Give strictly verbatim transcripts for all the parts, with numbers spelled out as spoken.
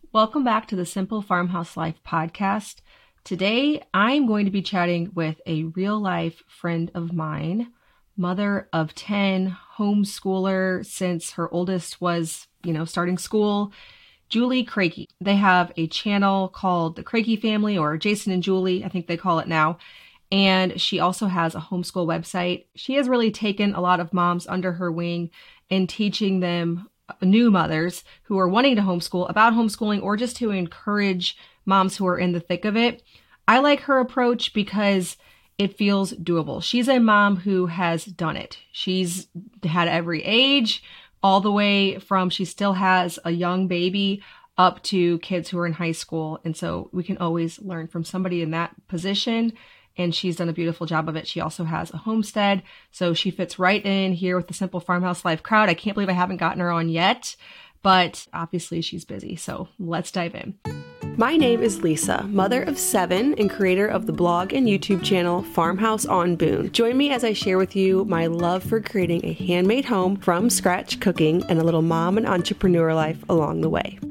Welcome back to the Simple Farmhouse Life podcast. Today, I'm going to be chatting with a real-life friend of mine, mother of ten, homeschooler since her oldest was, you know, starting school, Julie Craigie. They have a channel called The Craigie Family, or Jason and Julie, I think they call it now. And she also has a homeschool website. She has really taken a lot of moms under her wing and teaching them, new mothers who are wanting to homeschool, about homeschooling, or just to encourage moms who are in the thick of it. I like her approach because it feels doable. She's a mom who has done it. She's had every age, all the way from she still has a young baby up to kids who are in high school. And so we can always learn from somebody in that position. And she's done a beautiful job of it. She also has a homestead, so she fits right in here with the Simple Farmhouse Life crowd. I can't believe I haven't gotten her on yet, but obviously she's busy, so let's dive in. My name is Lisa, mother of seven and creator of the blog and YouTube channel Farmhouse on Boone. Join me as I share with you my love for creating a handmade home from scratch cooking and a little mom and entrepreneur life along the way.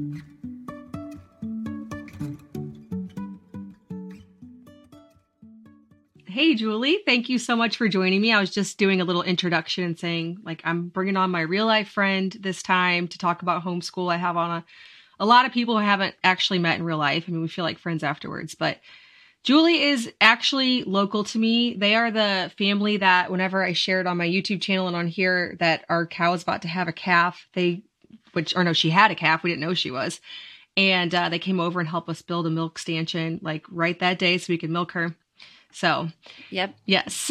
Hey, Julie, thank you so much for joining me. I was just doing a little introduction and saying, like, I'm bringing on my real life friend this time to talk about homeschool. I have on a, a lot of people who haven't actually met in real life. I mean, we feel like friends afterwards, but Julie is actually local to me. They are the family that whenever I shared on my YouTube channel and on here that our cow is about to have a calf, they, which, or no, she had a calf. We didn't know she was. And uh, they came over and helped us build a milk stanchion like right that day so we could milk her. So, yep. Yes.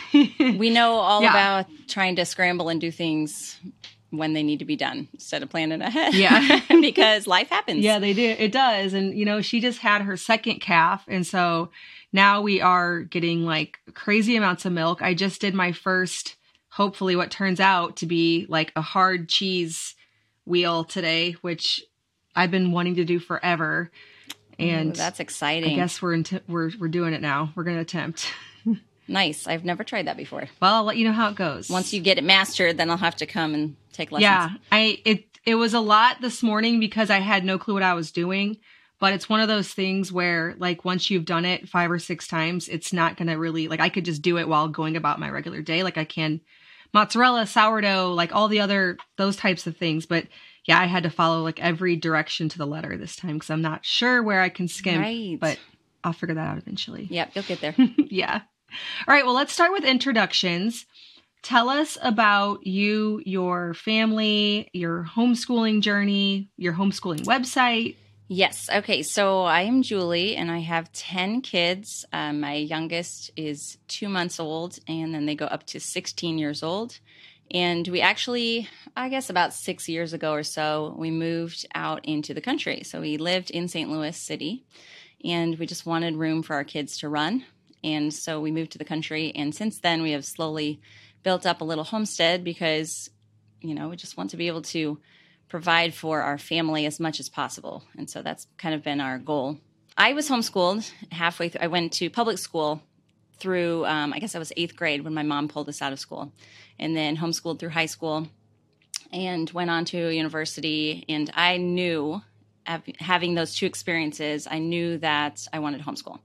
We know all yeah. about trying to scramble and do things when they need to be done instead of planning ahead. Yeah. Because life happens. Yeah, they do. It does. And, you know, she just had her second calf. And so now we are getting like crazy amounts of milk. I just did my first, hopefully what turns out to be like a hard cheese wheel today, which I've been wanting to do forever. And Ooh, that's exciting. I guess we're in we're we're doing it now. We're going to attempt. Nice. I've never tried that before. Well, I'll let you know how it goes. Once you get it mastered, then I'll have to come and take lessons. Yeah, I it it was a lot this morning because I had no clue what I was doing. But it's one of those things where, like, once you've done it five or six times, it's not going to really, like, I could just do it while going about my regular day. Like, I can mozzarella, sourdough, like all the other, those types of things. But yeah, I had to follow like every direction to the letter this time because I'm not sure where I can skimp, right. But I'll figure that out eventually. Yep, you'll get there. Yeah. All right. Well, let's start with introductions. Tell us about you, your family, your homeschooling journey, your homeschooling website. Yes. Okay. So I am Julie and I have ten kids. Um, my youngest is two months old and then they go up to sixteen years old. And we actually, I guess about six years ago or so, we moved out into the country. So we lived in Saint Louis City and we just wanted room for our kids to run. And so we moved to the country. And since then, we have slowly built up a little homestead because, you know, we just want to be able to provide for our family as much as possible. And so that's kind of been our goal. I was homeschooled halfway through. I went to public school through, um, I guess I was eighth grade when my mom pulled us out of school, and then homeschooled through high school and went on to university. And I knew, having those two experiences, I knew that I wanted to homeschool.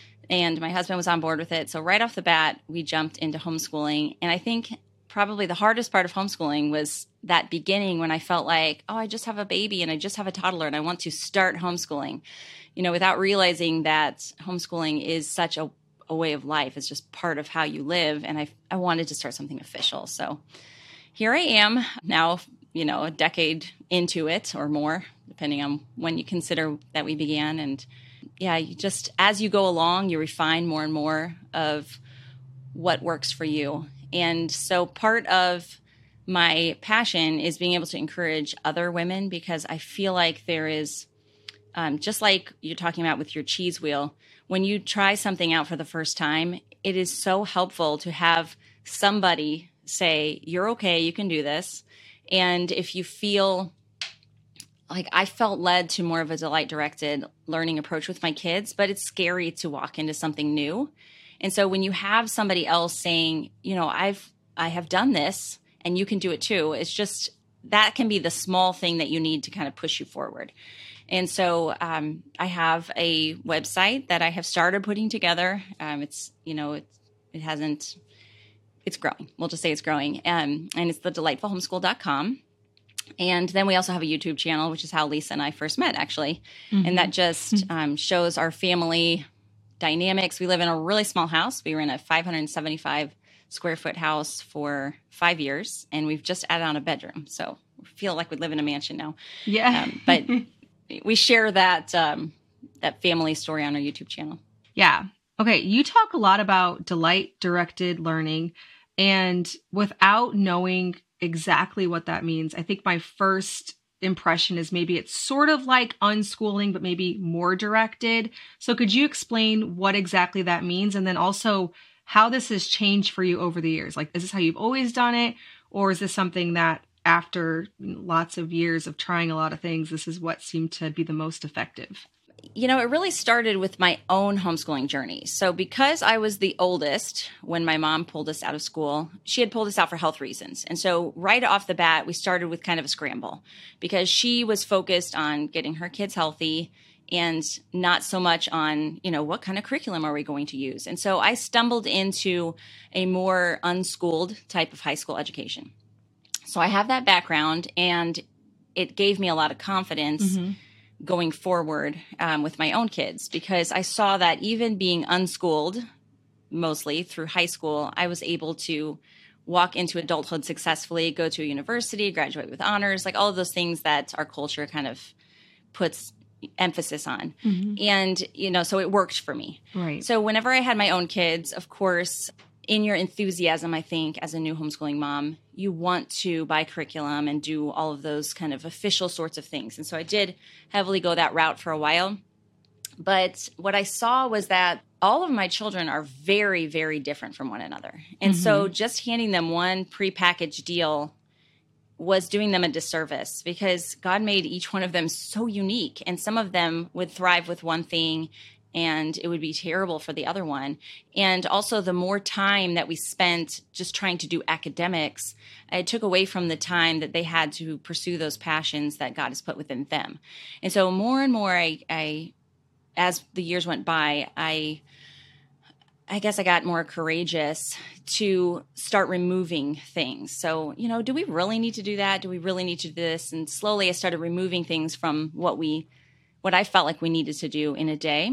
And my husband was on board with it. So right off the bat, we jumped into homeschooling. And I think probably the hardest part of homeschooling was that beginning when I felt like, oh, I just have a baby and I just have a toddler and I want to start homeschooling, you know, without realizing that homeschooling is such a a way of life. It's just part of how you live. And I, I wanted to start something official. So here I am now, you know, a decade into it or more, depending on when you consider that we began. And yeah, you just, as you go along, you refine more and more of what works for you. And so part of my passion is being able to encourage other women because I feel like there is, um, just like you're talking about with your cheese wheel, when you try something out for the first time, it is so helpful to have somebody say, you're okay, you can do this. And if you feel like I felt led to more of a delight-directed learning approach with my kids, but it's scary to walk into something new. And so when you have somebody else saying, you know, I've, I have done this and you can do it too, it's just, that can be the small thing that you need to kind of push you forward. And so um, I have a website that I have started putting together. Um, it's, you know, it, it hasn't, it's growing. We'll just say it's growing. Um, and it's the delightful homeschool dot com. And then we also have a YouTube channel, which is how Lisa and I first met, actually. Mm-hmm. And that just um, shows our family dynamics. We live in a really small house. We were in a five hundred seventy-five square foot house for five years, and we've just added on a bedroom. So we feel like we live in a mansion now. Yeah. Um, but we share that um, that family story on our YouTube channel. Yeah. Okay. You talk a lot about delight-directed learning, and without knowing exactly what that means, I think my first impression is maybe it's sort of like unschooling, but maybe more directed. So could you explain what exactly that means? And then also how this has changed for you over the years? Like, is this how you've always done it? Or is this something that after lots of years of trying a lot of things, this is what seemed to be the most effective? You know, it really started with my own homeschooling journey. So because I was the oldest when my mom pulled us out of school, she had pulled us out for health reasons. And so right off the bat, we started with kind of a scramble because she was focused on getting her kids healthy and not so much on, you know, what kind of curriculum are we going to use? And so I stumbled into a more unschooled type of high school education. So I have that background, and it gave me a lot of confidence mm-hmm. going forward um, with my own kids, because I saw that even being unschooled, mostly through high school, I was able to walk into adulthood successfully, go to a university, graduate with honors, like all of those things that our culture kind of puts emphasis on. Mm-hmm. And, you know, so it worked for me. Right. So whenever I had my own kids, of course, in your enthusiasm, I think, as a new homeschooling mom, you want to buy curriculum and do all of those kind of official sorts of things. And so I did heavily go that route for a while. But what I saw was that all of my children are very, very different from one another. And mm-hmm. so just handing them one prepackaged deal was doing them a disservice, because God made each one of them so unique. And some of them would thrive with one thing, and it would be terrible for the other one. And also, the more time that we spent just trying to do academics, it took away from the time that they had to pursue those passions that God has put within them. And so more and more, I, I as the years went by, I I guess I got more courageous to start removing things. So, you know, do we really need to do that? Do we really need to do this? And slowly I started removing things from what we, what I felt like we needed to do in a day.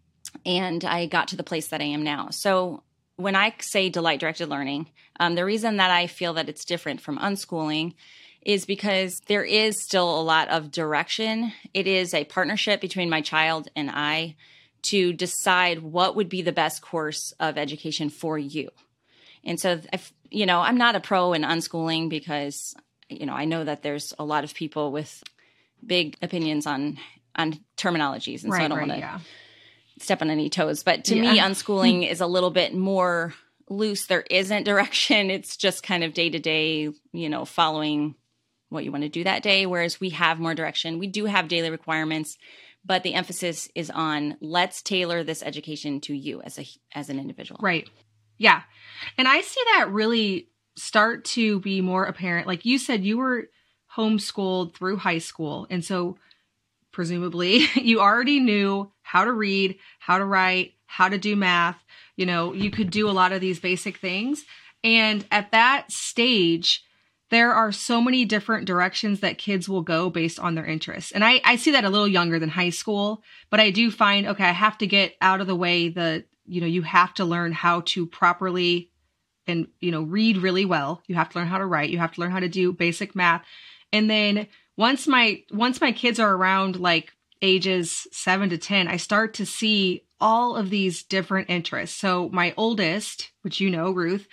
And I got to the place that I am now. So when I say delight-directed learning, um, the reason that I feel that it's different from unschooling is because there is still a lot of direction. It is a partnership between my child and I to decide what would be the best course of education for you. And so, if, you know, I'm not a pro in unschooling because, you know, I know that there's a lot of people with big opinions on on terminologies. And right, so I don't right, want to yeah. step on any toes. But to yeah. me, unschooling is a little bit more loose. There isn't direction. It's just kind of day to day, you know, following what you want to do that day. Whereas we have more direction. We do have daily requirements, but the emphasis is on let's tailor this education to you as a as an individual. Right. Yeah. And I see that really start to be more apparent. Like you said, you were homeschooled through high school. And so presumably you already knew how to read, how to write, how to do math. You know, you could do a lot of these basic things. And at that stage, there are so many different directions that kids will go based on their interests. And I, I see that a little younger than high school, but I do find, okay, I have to get out of the way the, you know, you have to learn how to properly and, you know, read really well. You have to learn how to write. You have to learn how to do basic math. And then once my, once my kids are around like ages seven to ten, I start to see all of these different interests. So my oldest, which you know, Ruth,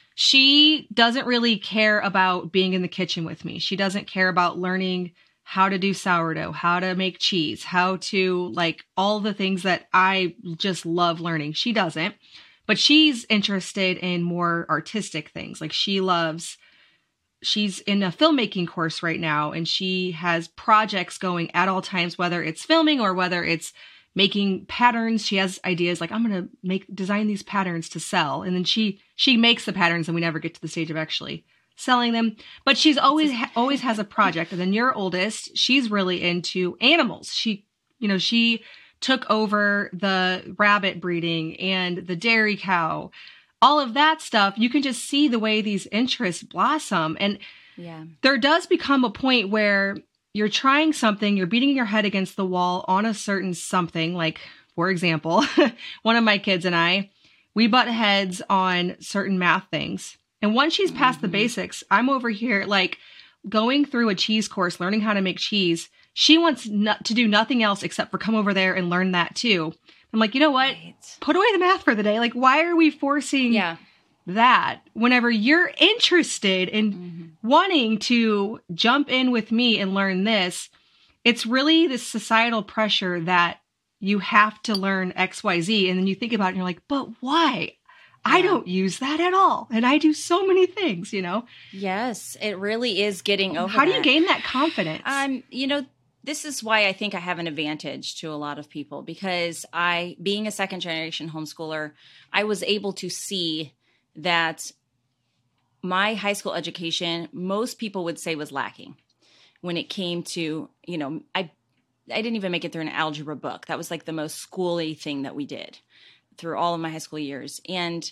she doesn't really care about being in the kitchen with me. She doesn't care about learning how to do sourdough, how to make cheese, how to like all the things that I just love learning. She doesn't, but she's interested in more artistic things. Like she loves, she's in a filmmaking course right now, and she has projects going at all times, whether it's filming or whether it's making patterns. She has ideas like, I'm going to make, design these patterns to sell. And then she, she makes the patterns and we never get to the stage of actually selling them. But she's always, ha- always has a project. And then your oldest, she's really into animals. She, you know, she took over the rabbit breeding and the dairy cow, all of that stuff. You can just see the way these interests blossom. And yeah, there does become a point where you're trying something, you're beating your head against the wall on a certain something. Like, for example, one of my kids and I, we butt heads on certain math things. And once she's past mm-hmm. the basics, I'm over here like going through a cheese course, learning how to make cheese. She wants not to do nothing else except for come over there and learn that too. I'm like, you know what? Right. Put away the math for the day. Like, why are we forcing yeah. that whenever you're interested in mm-hmm. wanting to jump in with me and learn this? It's really this societal pressure that you have to learn X, Y, Z. And then you think about it and you're like, but why? Yeah. I don't use that at all. And I do so many things, you know? Yes, it really is getting over How do that. you gain that confidence? Um, you know, this is why I think I have an advantage to a lot of people, because I, being a second generation homeschooler, I was able to see that my high school education, most people would say was lacking when it came to, you know, I I didn't even make it through an algebra book. That was like the most schooly thing that we did through all of my high school years. And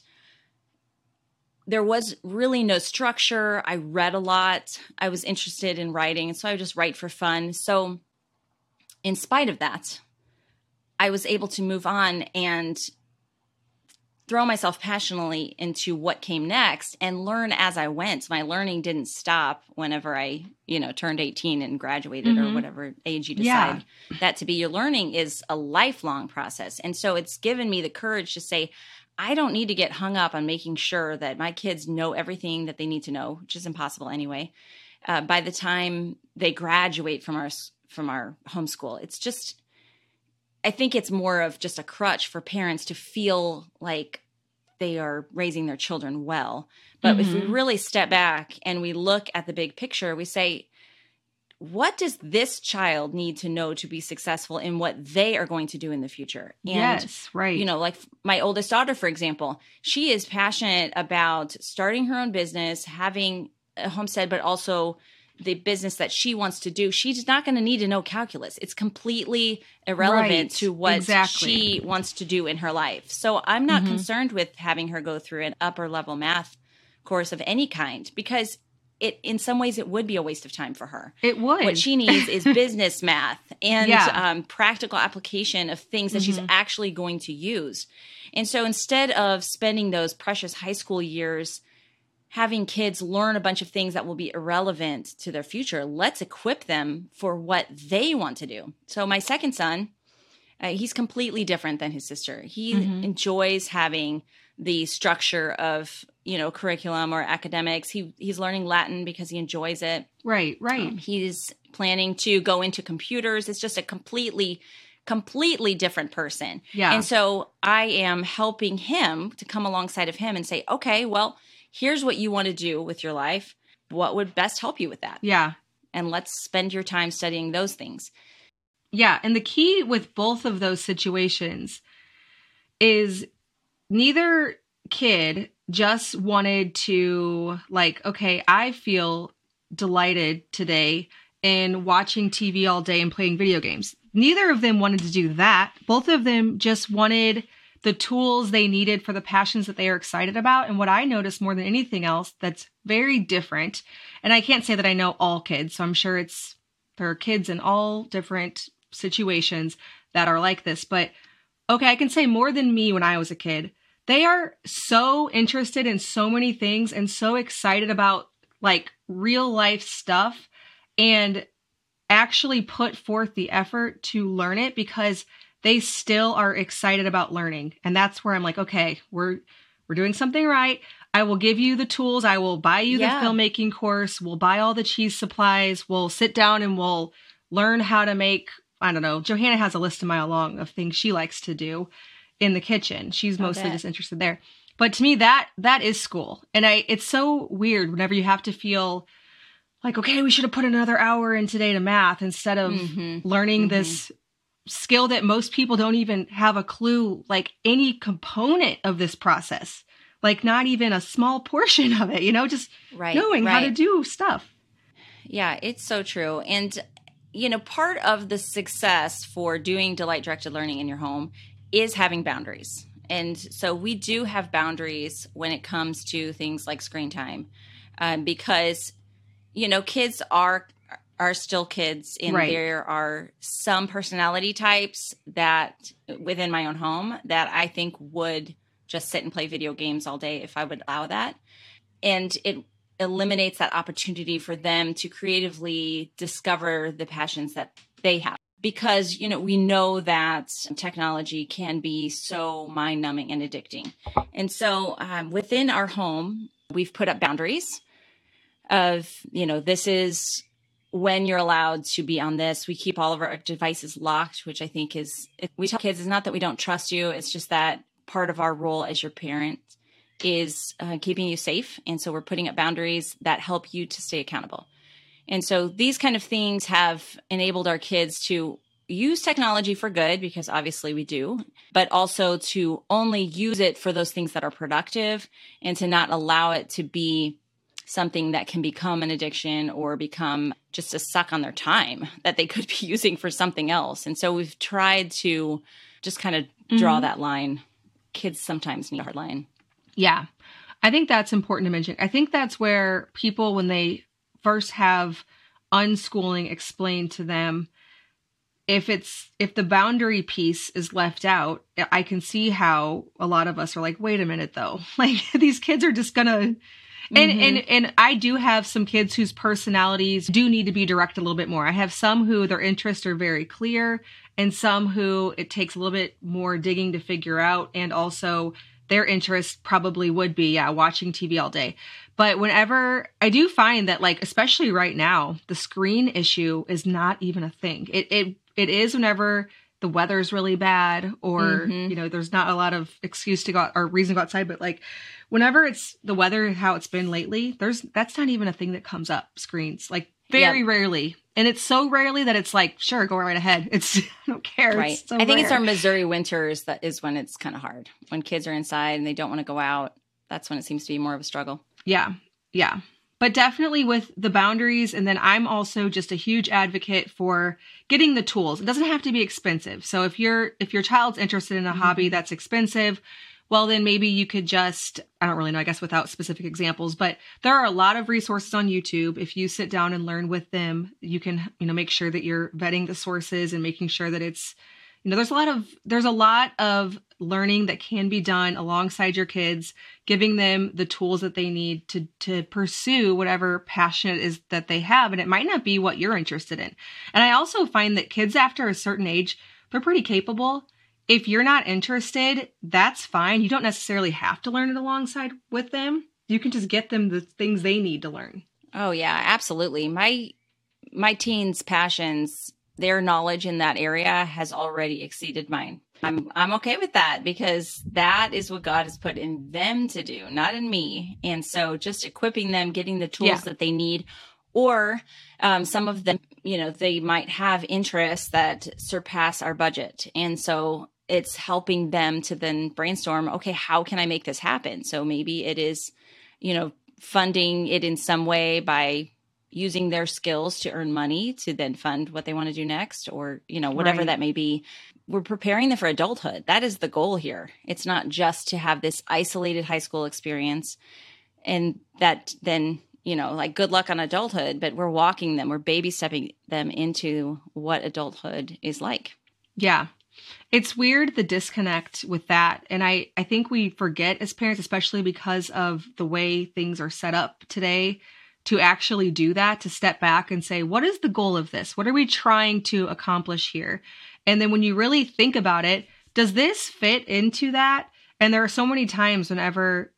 there was really no structure. I read a lot. I was interested in writing, so I would just write for fun. So in spite of that, I was able to move on and throw myself passionately into what came next and learn as I went. My learning didn't stop whenever I, you know, turned eighteen and graduated mm-hmm. or whatever age you decide yeah. that to be. Your learning is a lifelong process. And so it's given me the courage to say, I don't need to get hung up on making sure that my kids know everything that they need to know, which is impossible anyway. Uh, by the time they graduate from our, from our homeschool, it's just, I think it's more of just a crutch for parents to feel like they are raising their children well. But mm-hmm. if we really step back and we look at the big picture, we say, what does this child need to know to be successful in what they are going to do in the future? And, yes, right. You know, like my oldest daughter, for example, she is passionate about starting her own business, having a homestead, but also the business that she wants to do. She's not going to need to know calculus. It's completely irrelevant right. to what exactly. she wants to do in her life. So I'm not mm-hmm. concerned with having her go through an upper level math course of any kind, because it, in some ways, it would be a waste of time for her. It would. What she needs is business math and yeah. um, practical application of things that mm-hmm. she's actually going to use. And so instead of spending those precious high school years having kids learn a bunch of things that will be irrelevant to their future, let's equip them for what they want to do. So my second son, uh, he's completely different than his sister. He mm-hmm. enjoys having the structure of, you know, curriculum or academics. He he's learning Latin because he enjoys it. Right, right. Um, he's planning to go into computers. It's just a completely, completely different person. Yeah. And so I am helping him to come alongside of him and say, okay, well, here's what you want to do with your life. What would best help you with that? Yeah. And let's spend your time studying those things. Yeah. And the key with both of those situations is neither kid just wanted to like, okay, I feel delighted today in watching T V all day and playing video games. Neither of them wanted to do that. Both of them just wanted the tools they needed for the passions that they are excited about. And what I noticed more than anything else that's very different, and I can't say that I know all kids, so I'm sure it's there are kids in all different situations that are like this, but okay, I can say more than me when I was a kid. They are so interested in so many things and so excited about like real life stuff and actually put forth the effort to learn it because they still are excited about learning. And that's where I'm like, okay, we're we're doing something right. I will give you the tools. I will buy you yeah. the filmmaking course. We'll buy all the cheese supplies. We'll sit down and we'll learn how to make, I don't know, Johanna has a list a mile long of things she likes to do in the kitchen. She's mostly just interested there. But to me, that that is school. And I it's so weird whenever you have to feel like, okay, we should have put another hour in today to math instead of mm-hmm. learning mm-hmm. this skill that most people don't even have a clue, like any component of this process. like not even a small portion of it, you know, just right, knowing right. how to do stuff. Yeah, it's so true. And, you know, part of the success for doing delight directed learning in your home is having boundaries. And so we do have boundaries when it comes to things like screen time, um, because, you know, kids are are still kids, and Right. there are some personality types that within my own home that I think would just sit and play video games all day if I would allow that. And it eliminates that opportunity for them to creatively discover the passions that they have. Because, you know, we know that technology can be so mind-numbing and addicting. And so um, within our home, we've put up boundaries of, you know, this is when you're allowed to be on this. We keep all of our devices locked, which I think is, we tell kids, it's not that we don't trust you. It's just that part of our role as your parent is uh, keeping you safe. And so we're putting up boundaries that help you to stay accountable. And so these kind of things have enabled our kids to use technology for good, because obviously we do, but also to only use it for those things that are productive, and to not allow it to be something that can become an addiction or become just a suck on their time that they could be using for something else. And so we've tried to just kind of draw Mm-hmm. that line. Kids sometimes need a hard line. Yeah. I think that's important to mention. I think that's where people, when they first have unschooling explained to them, if it's, if the boundary piece is left out, I can see how a lot of us are like, wait a minute though. Like these kids are just gonna, and, Mm-hmm. and, and I do have some kids whose personalities do need to be directed a little bit more. I have some who their interests are very clear, and some who it takes a little bit more digging to figure out. And also their interest probably would be, yeah, watching T V all day. But whenever I do find that, like, especially right now, the screen issue is not even a thing. It, it, it is whenever the weather's really bad, or, Mm-hmm. you know, there's not a lot of excuse to go out, or reason to go outside. But like whenever it's the weather, how it's been lately, there's, that's not even a thing that comes up, screens, like very Yep. rarely. And it's so rarely that it's like, sure, go right ahead. It's, I don't care. Right. It's so I think it's rare. our Missouri winters that is when it's kind of hard. When kids are inside and they don't want to go out, that's when it seems to be more of a struggle. Yeah. Yeah. But definitely with the boundaries. And then I'm also just a huge advocate for getting the tools. It doesn't have to be expensive. So if you're, if your child's interested in a Mm-hmm. hobby that's expensive, well, then maybe you could just, I don't really know, I guess without specific examples, but there are a lot of resources on YouTube. If you sit down and learn with them, you can, you know, make sure that you're vetting the sources and making sure that it's, you know, there's a lot of, there's a lot of learning that can be done alongside your kids, giving them the tools that they need to, to pursue whatever passion it is that they have. And it might not be what you're interested in. And I also find that kids after a certain age, they're pretty capable. If you're not interested, that's fine. You don't necessarily have to learn it alongside with them. You can just get them the things they need to learn. Oh yeah, absolutely. My my teens' passions, their knowledge in that area has already exceeded mine. I'm I'm okay with that, because that is what God has put in them to do, not in me. And so just equipping them, getting the tools Yeah. that they need, or um, some of them, you know, they might have interests that surpass our budget. And so it's helping them to then brainstorm, okay, how can I make this happen? So maybe it is, you know, funding it in some way by using their skills to earn money to then fund what they want to do next, or, you know, whatever Right. that may be. We're preparing them for adulthood. That is the goal here. It's not just to have this isolated high school experience and that then, you know, like good luck on adulthood, but we're walking them, we're baby stepping them into what adulthood is like. Yeah. It's weird, the disconnect with that. And I, I think we forget as parents, especially because of the way things are set up today, to actually do that, to step back and say, what is the goal of this? What are we trying to accomplish here? And then when you really think about it, does this fit into that? And there are so many times whenever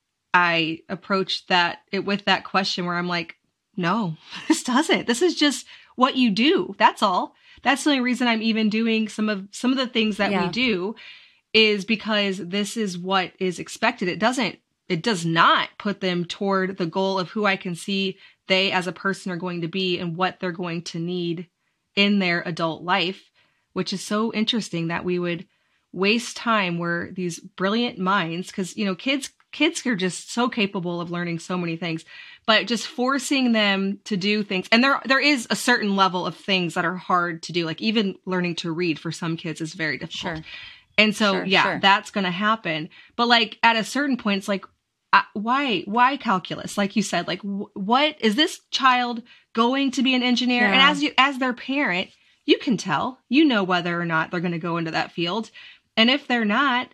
I approach that it with that question where I'm like, no, this doesn't. This is just what you do. That's all. That's the only reason I'm even doing some of some of the things that Yeah. we do, is because this is what is expected. It doesn't, it does not put them toward the goal of who I can see they as a person are going to be and what they're going to need in their adult life, which is so interesting that we would waste time where these brilliant minds, because, you know, kids kids are just so capable of learning so many things, but just forcing them to do things. And there, there is a certain level of things that are hard to do. Like even learning to read for some kids is very difficult. Sure. And so, sure, yeah, sure. that's going to happen. But like at a certain point, it's like, uh, why, why calculus? Like you said, like w- what is this child going to be an engineer? Yeah. And as you, as their parent, you can tell, you know, whether or not they're going to go into that field. And if they're not,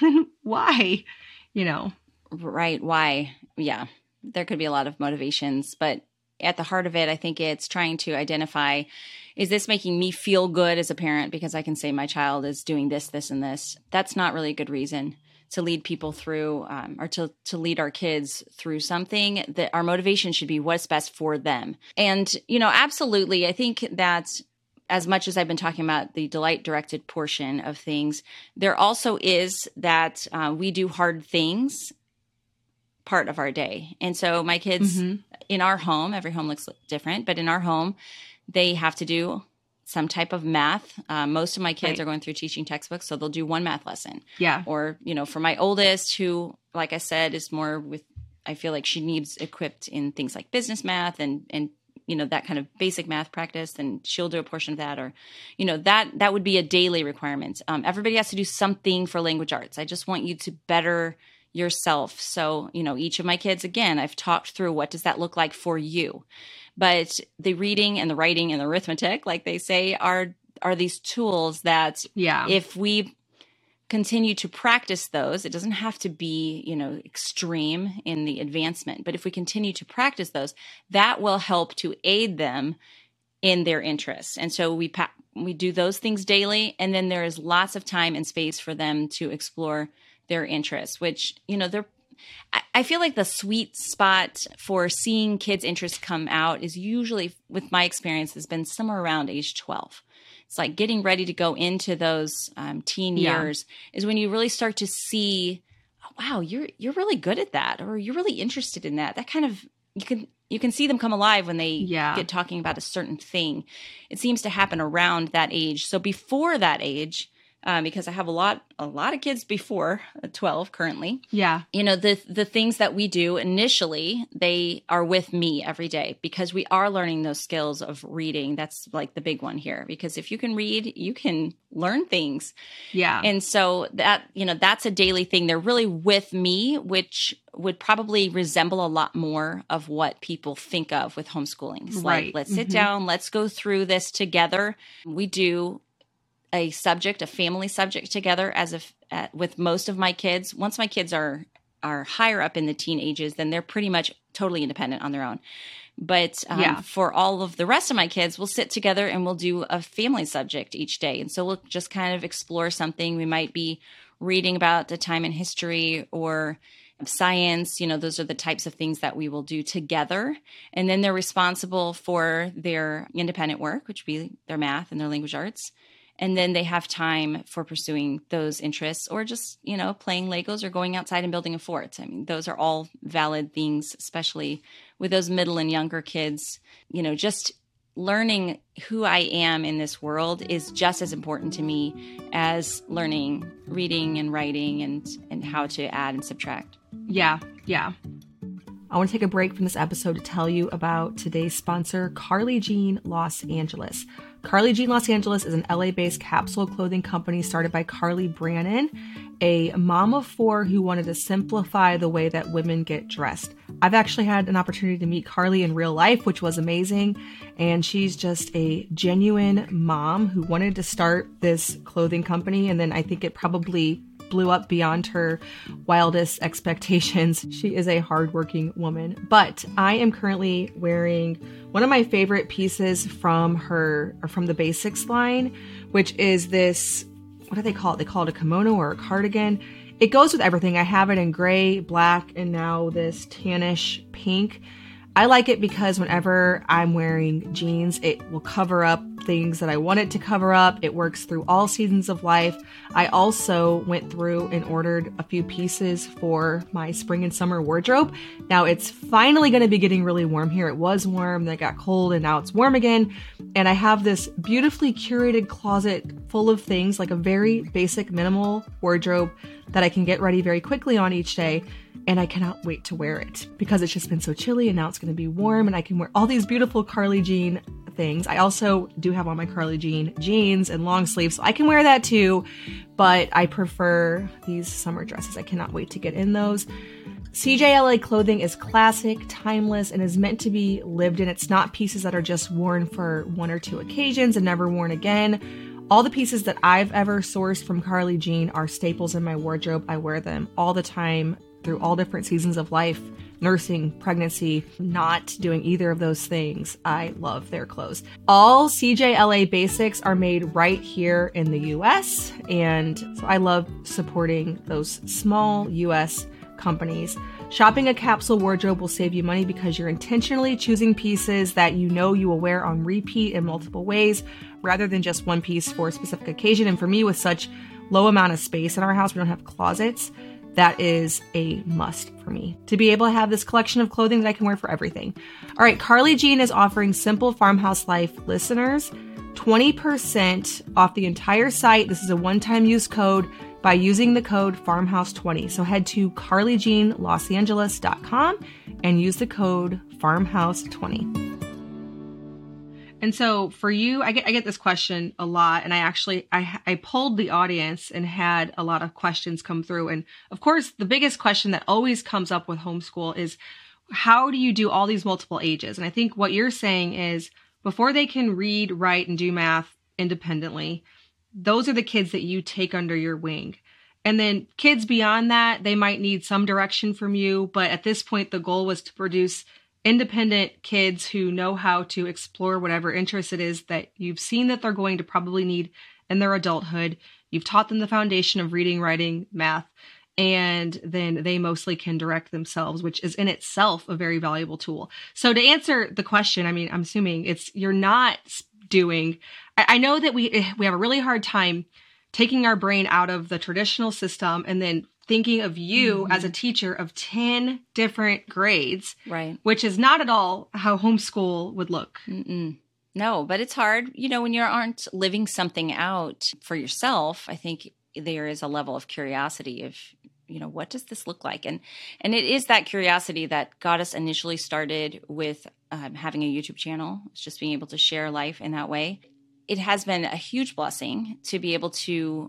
why, you know? Right. Why? Yeah. There could be a lot of motivations, but at the heart of it, I think it's trying to identify, is this making me feel good as a parent because I can say my child is doing this, this, and this? That's not really a good reason to lead people through um, or to, to lead our kids through something. That our motivation should be what's best for them. And, you know, absolutely. I think that as much as I've been talking about the delight-directed portion of things, there also is that uh, we do hard things part of our day. And so my kids mm-hmm. in our home, every home looks different, but in our home, they have to do some type of math. Uh, most of my kids right. are going through teaching textbooks, so they'll do one math lesson. Yeah. Or, you know, for my oldest, who, like I said, is more with, I feel like she needs equipped in things like business math and, and, you know, that kind of basic math practice, and she'll do a portion of that, or, you know, that, that would be a daily requirement. Um, everybody has to do something for language arts. I just want you to better yourself. So, you know, each of my kids, again, I've talked through what does that look like for you. But the reading and the writing and the arithmetic, like they say, are are these tools that yeah. if we continue to practice those, it doesn't have to be, you know, extreme in the advancement, but if we continue to practice those, that will help to aid them in their interests. And so we pa- we do those things daily, and then there is lots of time and space for them to explore their interests, which, you know, they're I feel like the sweet spot for seeing kids' interests come out is usually, with my experience, has been somewhere around age twelve. It's like getting ready to go into those um, teen yeah. years is when you really start to see, oh, wow, you're you're really good at that, or you're really interested in that. That kind of, you can you can see them come alive when they yeah. get talking about a certain thing. It seems to happen around that age. So before that age, Um, because I have a lot, a lot of kids before twelve currently. Yeah. You know, the the things that we do initially, they are with me every day because we are learning those skills of reading. That's like the big one here, because if you can read, you can learn things. Yeah. And so that, you know, that's a daily thing. They're really with me, which would probably resemble a lot more of what people think of with homeschooling. It's right. like, let's sit mm-hmm. down, let's go through this together. We do a subject, a family subject together as if uh, with most of my kids. Once my kids are are higher up in the teen ages, then they're pretty much totally independent on their own. But um, yeah. for all of the rest of my kids, we'll sit together and we'll do a family subject each day. And so we'll just kind of explore something. We might be reading about a time in history or science. You know, those are the types of things that we will do together. And then they're responsible for their independent work, which would be their math and their language arts. And then they have time for pursuing those interests, or just, you know, playing Legos or going outside and building a fort. I mean, those are all valid things, especially with those middle and younger kids. You know, just learning who I am in this world is just as important to me as learning reading and writing and, and how to add and subtract. Yeah, yeah. I want to take a break from this episode to tell you about today's sponsor, Carly Jean Los Angeles. Carly Jean Los Angeles is an L A-based capsule clothing company started by Carly Brannon, a mom of four who wanted to simplify the way that women get dressed. I've actually had an opportunity to meet Carly in real life, which was amazing. And she's just a genuine mom who wanted to start this clothing company. And then I think it probably blew up beyond her wildest expectations. She is a hardworking woman. But I am currently wearing one of my favorite pieces from her, or from the Basics line, which is this, what do they call it? They call it a kimono or a cardigan. It goes with everything. I have it in gray, black, and now this tannish pink. I like it because whenever I'm wearing jeans, it will cover up things that I want it to cover up. It works through all seasons of life. I also went through and ordered a few pieces for my spring and summer wardrobe. Now it's finally going to be getting really warm here. It was warm, then it got cold, and now it's warm again. And I have this beautifully curated closet full of things, like a very basic minimal wardrobe that I can get ready very quickly on each day. and I cannot wait to wear it because it's just been so chilly and now it's going to be warm and I can wear all these beautiful Carly Jean things. I also do have on my Carly Jean jeans and long sleeves, so I can wear that too, but I prefer these summer dresses. I cannot wait to get in those. C J L A clothing is classic, timeless, and is meant to be lived in. It's not pieces that are just worn for one or two occasions and never worn again. All the pieces that I've ever sourced from Carly Jean are staples in my wardrobe. I wear them all the time through all different seasons of life, nursing, pregnancy, not doing either of those things. I love their clothes. All C J L A basics are made right here in the U S, and so I love supporting those small U S companies. Shopping a capsule wardrobe will save you money because you're intentionally choosing pieces that you know you will wear on repeat in multiple ways rather than just one piece for a specific occasion. And for me, with such low amount of space in our house, we don't have closets, that is a must for me to be able to have this collection of clothing that I can wear for everything. All right, Carly Jean is offering Simple Farmhouse Life listeners twenty percent off the entire site. This is a one-time use code by using the code farmhouse twenty. So head to carly jean los angeles dot com and use the code farmhouse twenty. And so for you, I get I get this question a lot, and I actually I I polled the audience and had a lot of questions come through. And of course, the biggest question that always comes up with homeschool is, how do you do all these multiple ages? And I think what you're saying is, before they can read, write, and do math independently, those are the kids that you take under your wing. And then kids beyond that, they might need some direction from you. But at this point, the goal was to produce independent kids who know how to explore whatever interest it is that you've seen that they're going to probably need in their adulthood. You've taught them the foundation of reading, writing, math, and then they mostly can direct themselves, which is in itself a very valuable tool. So to answer the question, I mean, I'm assuming it's, you're not doing, I, I know that we, we have a really hard time taking our brain out of the traditional system and then thinking of you mm-hmm. as a teacher of ten different grades, right? Which is not at all how homeschool would look. Mm-mm. No, but it's hard. You know, when you aren't living something out for yourself, I think there is a level of curiosity of, you know, what does this look like? And and it is that curiosity that got us initially started with um, having a YouTube channel. It's just being able to share life in that way. It has been a huge blessing to be able to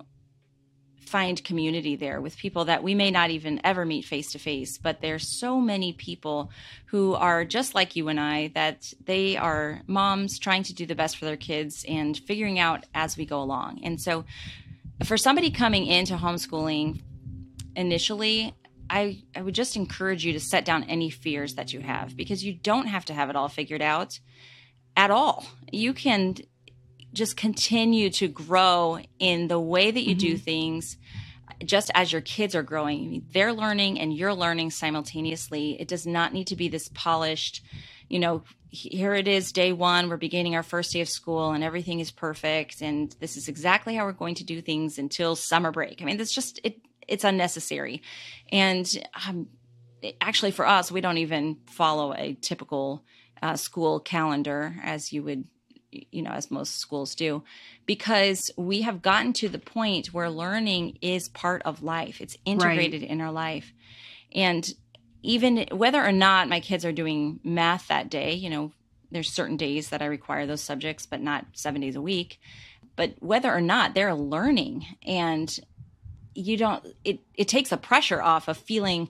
find community there with people that we may not even ever meet face to face, but there's so many people who are just like you and I, that they are moms trying to do the best for their kids and figuring out as we go along. And so for somebody coming into homeschooling initially, I, I would just encourage you to set down any fears that you have, because you don't have to have it all figured out at all. You can just continue to grow in the way that you mm-hmm. do things, just as your kids are growing. I mean, they're learning and you're learning simultaneously. It does not need to be this polished, you know, here it is day one, we're beginning our first day of school and everything is perfect. And this is exactly how we're going to do things until summer break. I mean, that's just, it. it's unnecessary. And um, it, actually for us, we don't even follow a typical uh, school calendar as you would, you know, as most schools do, because we have gotten to the point where learning is part of life. It's integrated right. in our life. And even whether or not my kids are doing math that day, you know, there's certain days that I require those subjects, but not seven days a week. But whether or not they're learning, and you don't, it, it takes the pressure off of feeling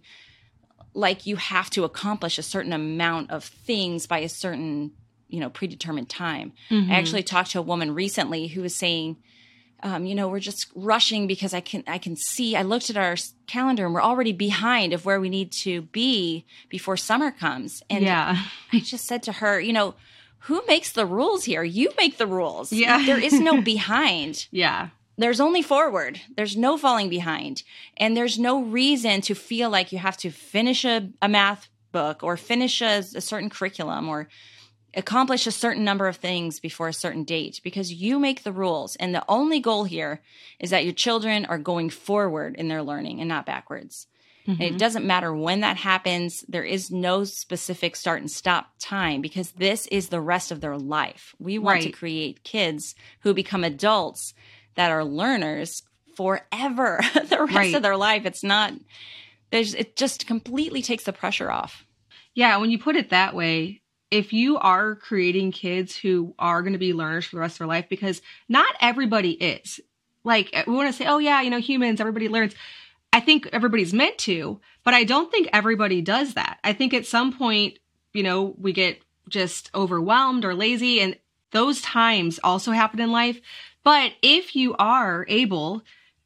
like you have to accomplish a certain amount of things by a certain, you know, predetermined time. Mm-hmm. I actually talked to a woman recently who was saying, um, you know, we're just rushing because I can, I can see, I looked at our calendar and we're already behind of where we need to be before summer comes. And yeah. I just said to her, you know, who makes the rules here? You make the rules. Yeah. There is no behind. Yeah. There's only forward. There's no falling behind. And there's no reason to feel like you have to finish a, a math book or finish a, a certain curriculum or accomplish a certain number of things before a certain date, because you make the rules. And the only goal here is that your children are going forward in their learning and not backwards. Mm-hmm. And it doesn't matter when that happens. There is no specific start and stop time, because this is the rest of their life. We want right. to create kids who become adults that are learners forever, the rest right. of their life. It's not, there's, it just completely takes the pressure off. Yeah, when you put it that way, if you are creating kids who are going to be learners for the rest of their life, because not everybody is. Like, we want to say, oh yeah, you know, humans, everybody learns. I think everybody's meant to, but I don't think everybody does that. I think at some point, you know, we get just overwhelmed or lazy, and those times also happen in life. But if you are able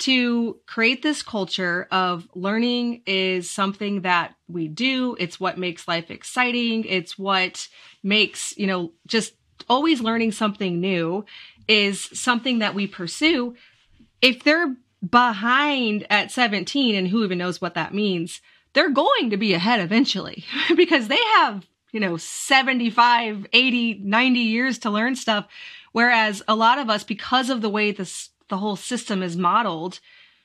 to create this culture of learning is something that we do, it's what makes life exciting. It's what makes, you know, just always learning something new is something that we pursue. If they're behind at seventeen, and who even knows what that means, they're going to be ahead eventually because they have, you know, seventy-five, eighty, ninety years to learn stuff. Whereas a lot of us, because of the way this, the whole system is modeled,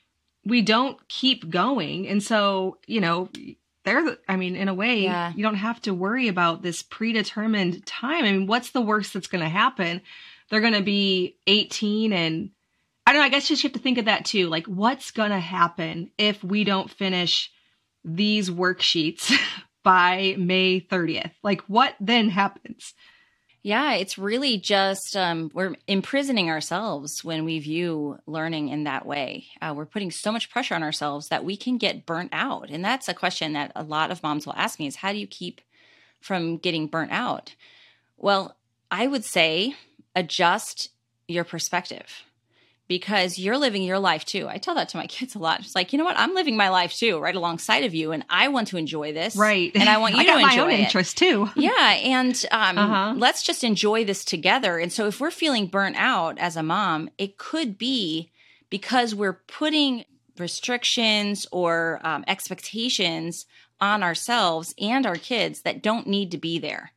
we don't keep going. And so, you know, they're, I mean, in a way, yeah. you don't have to worry about this predetermined time. I mean, what's the worst that's going to happen? They're going to be eighteen, and I don't know, I guess you just have to think of that too. Like, what's going to happen if we don't finish these worksheets by May thirtieth? Like, what then happens? Yeah, it's really just um, we're imprisoning ourselves when we view learning in that way. Uh, we're putting so much pressure on ourselves that we can get burnt out. And that's a question that a lot of moms will ask me is, how do you keep from getting burnt out? Well, I would say adjust your perspective, because you're living your life too. I tell that to my kids a lot. It's like, you know what? I'm living my life too, right alongside of you. And I want to enjoy this. Right. And I want you I got to enjoy my own it. interest too. Yeah. And um, uh-huh. let's just enjoy this together. And so if we're feeling burnt out as a mom, it could be because we're putting restrictions or um, expectations on ourselves and our kids that don't need to be there.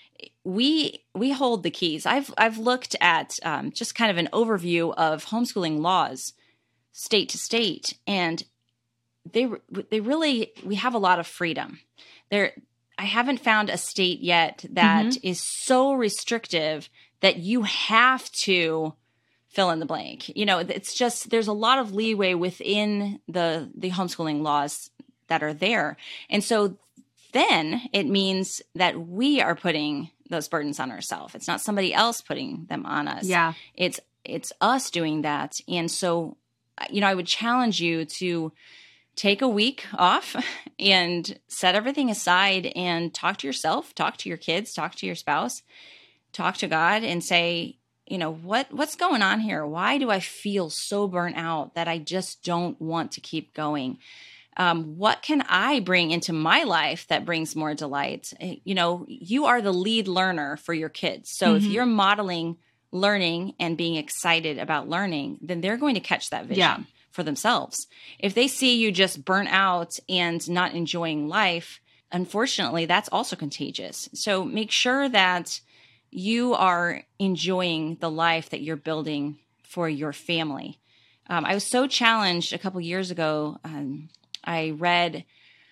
We we hold the keys. I've I've looked at um, just kind of an overview of homeschooling laws, state to state, and they they really we have a lot of freedom. There, I haven't found a state yet that mm-hmm. is so restrictive that you have to fill in the blank. You know, it's just there's a lot of leeway within the the homeschooling laws that are there, and so then it means that we are putting those burdens on ourselves. It's not somebody else putting them on us. Yeah. It's, it's us doing that. And so, you know, I would challenge you to take a week off and set everything aside and talk to yourself, talk to your kids, talk to your spouse, talk to God and say, you know, what, what's going on here? Why do I feel so burnt out that I just don't want to keep going? Um, what can I bring into my life that brings more delight? You know, you are the lead learner for your kids. So mm-hmm. if you're modeling learning and being excited about learning, then they're going to catch that vision yeah. for themselves. If they see you just burnt out and not enjoying life, unfortunately, that's also contagious. So make sure that you are enjoying the life that you're building for your family. Um, I was so challenged a couple years ago. Um, I read,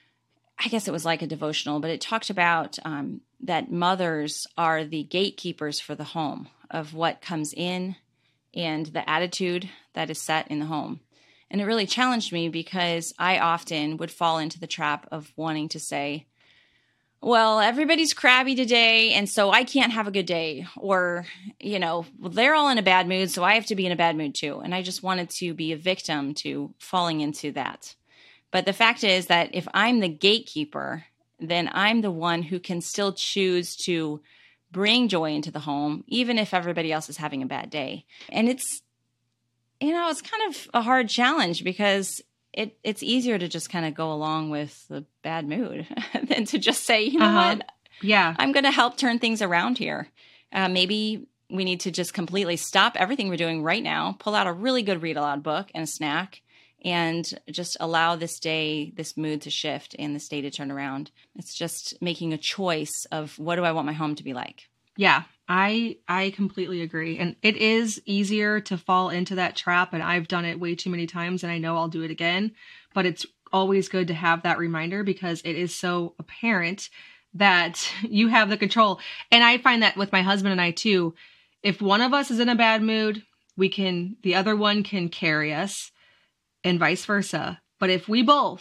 I guess it was like a devotional, but it talked about um, that mothers are the gatekeepers for the home of what comes in and the attitude that is set in the home. And it really challenged me because I often would fall into the trap of wanting to say, well, everybody's crabby today, and so I can't have a good day. Or, you know, well, they're all in a bad mood, so I have to be in a bad mood too. And I just wanted to be a victim to falling into that. But the fact is that if I'm the gatekeeper, then I'm the one who can still choose to bring joy into the home, even if everybody else is having a bad day. And it's, you know, it's kind of a hard challenge because it it's easier to just kind of go along with the bad mood than to just say, you know uh-huh. what? Yeah. I'm going to help turn things around here. Uh, maybe we need to just completely stop everything we're doing right now, pull out a really good read aloud book and a snack, and just allow this day, this mood to shift and this day to turn around. It's just making a choice of what do I want my home to be like? Yeah, I I completely agree. And it is easier to fall into that trap. And I've done it way too many times and I know I'll do it again. But it's always good to have that reminder because it is so apparent that you have the control. And I find that with my husband and I too, if one of us is in a bad mood, we can, the other one can carry us. And vice versa. But if we both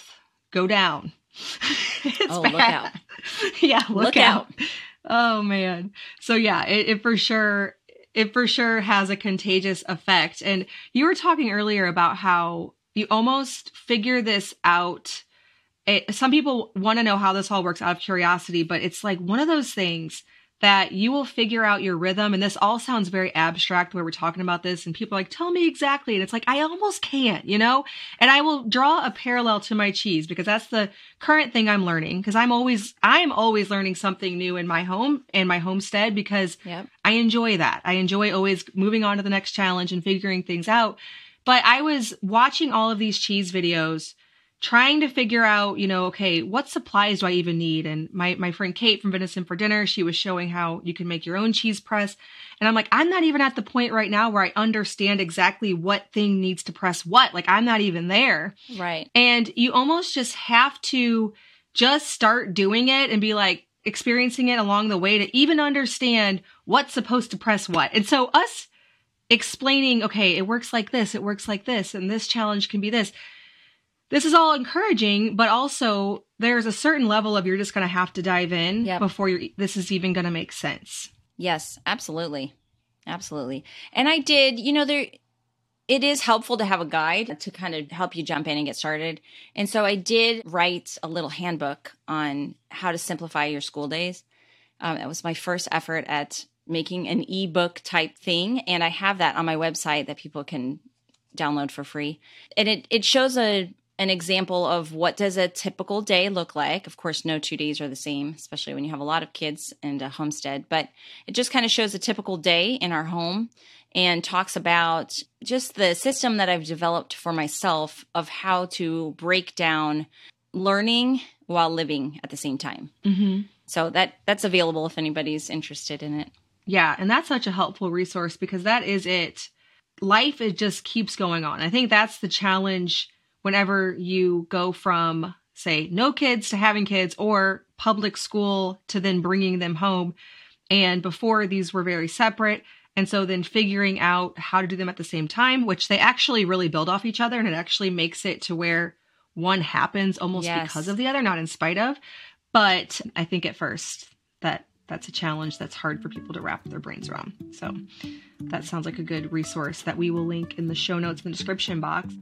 go down. It's oh, bad. look out. Yeah, look, look out. out. Oh, man. So yeah, it, it for sure, it for sure has a contagious effect. And you were talking earlier about how you almost figure this out. It, some people want to know how this all works out of curiosity, but it's like one of those things that you will figure out your rhythm. And this all sounds very abstract where we're talking about this and people are like, tell me exactly. And it's like, I almost can't, you know, and I will draw a parallel to my cheese because that's the current thing I'm learning. Cause I'm always, I'm always learning something new in my home and my homestead because yep. I enjoy that. I enjoy always moving on to the next challenge and figuring things out. But I was watching all of these cheese videos trying to figure out, you know, okay, what supplies do I even need? And my, my friend Kate from Venison for Dinner, she was showing how you can make your own cheese press. And I'm like, I'm not even at the point right now where I understand exactly what thing needs to press what. Like, I'm not even there. Right. And you almost just have to just start doing it and be like experiencing it along the way to even understand what's supposed to press what. And so us explaining, okay, it works like this, it works like this, and this challenge can be this. This is all encouraging, but also there's a certain level of you're just going to have to dive in yep. before you're, this is even going to make sense. Yes, absolutely. Absolutely. And I did, you know, there, it is helpful to have a guide to kind of help you jump in and get started. And so I did write a little handbook on how to simplify your school days. Um, that was my first effort at making an ebook type thing. And I have that on my website that people can download for free. And it, it shows a, an example of what does a typical day look like. Of course, no two days are the same, especially when you have a lot of kids and a homestead, but it just kind of shows a typical day in our home and talks about just the system that I've developed for myself of how to break down learning while living at the same time. Mm-hmm. So that that's available if anybody's interested in it. Yeah. And that's such a helpful resource because that is it. Life, it just keeps going on. I think that's the challenge whenever you go from, say, no kids to having kids or public school to then bringing them home. And before, these were very separate. And so then figuring out how to do them at the same time, which they actually really build off each other. And it actually makes it to where one happens almost yes. because of the other, not in spite of. But I think at first that that's a challenge that's hard for people to wrap their brains around. So that sounds like a good resource that we will link in the show notes in the description box.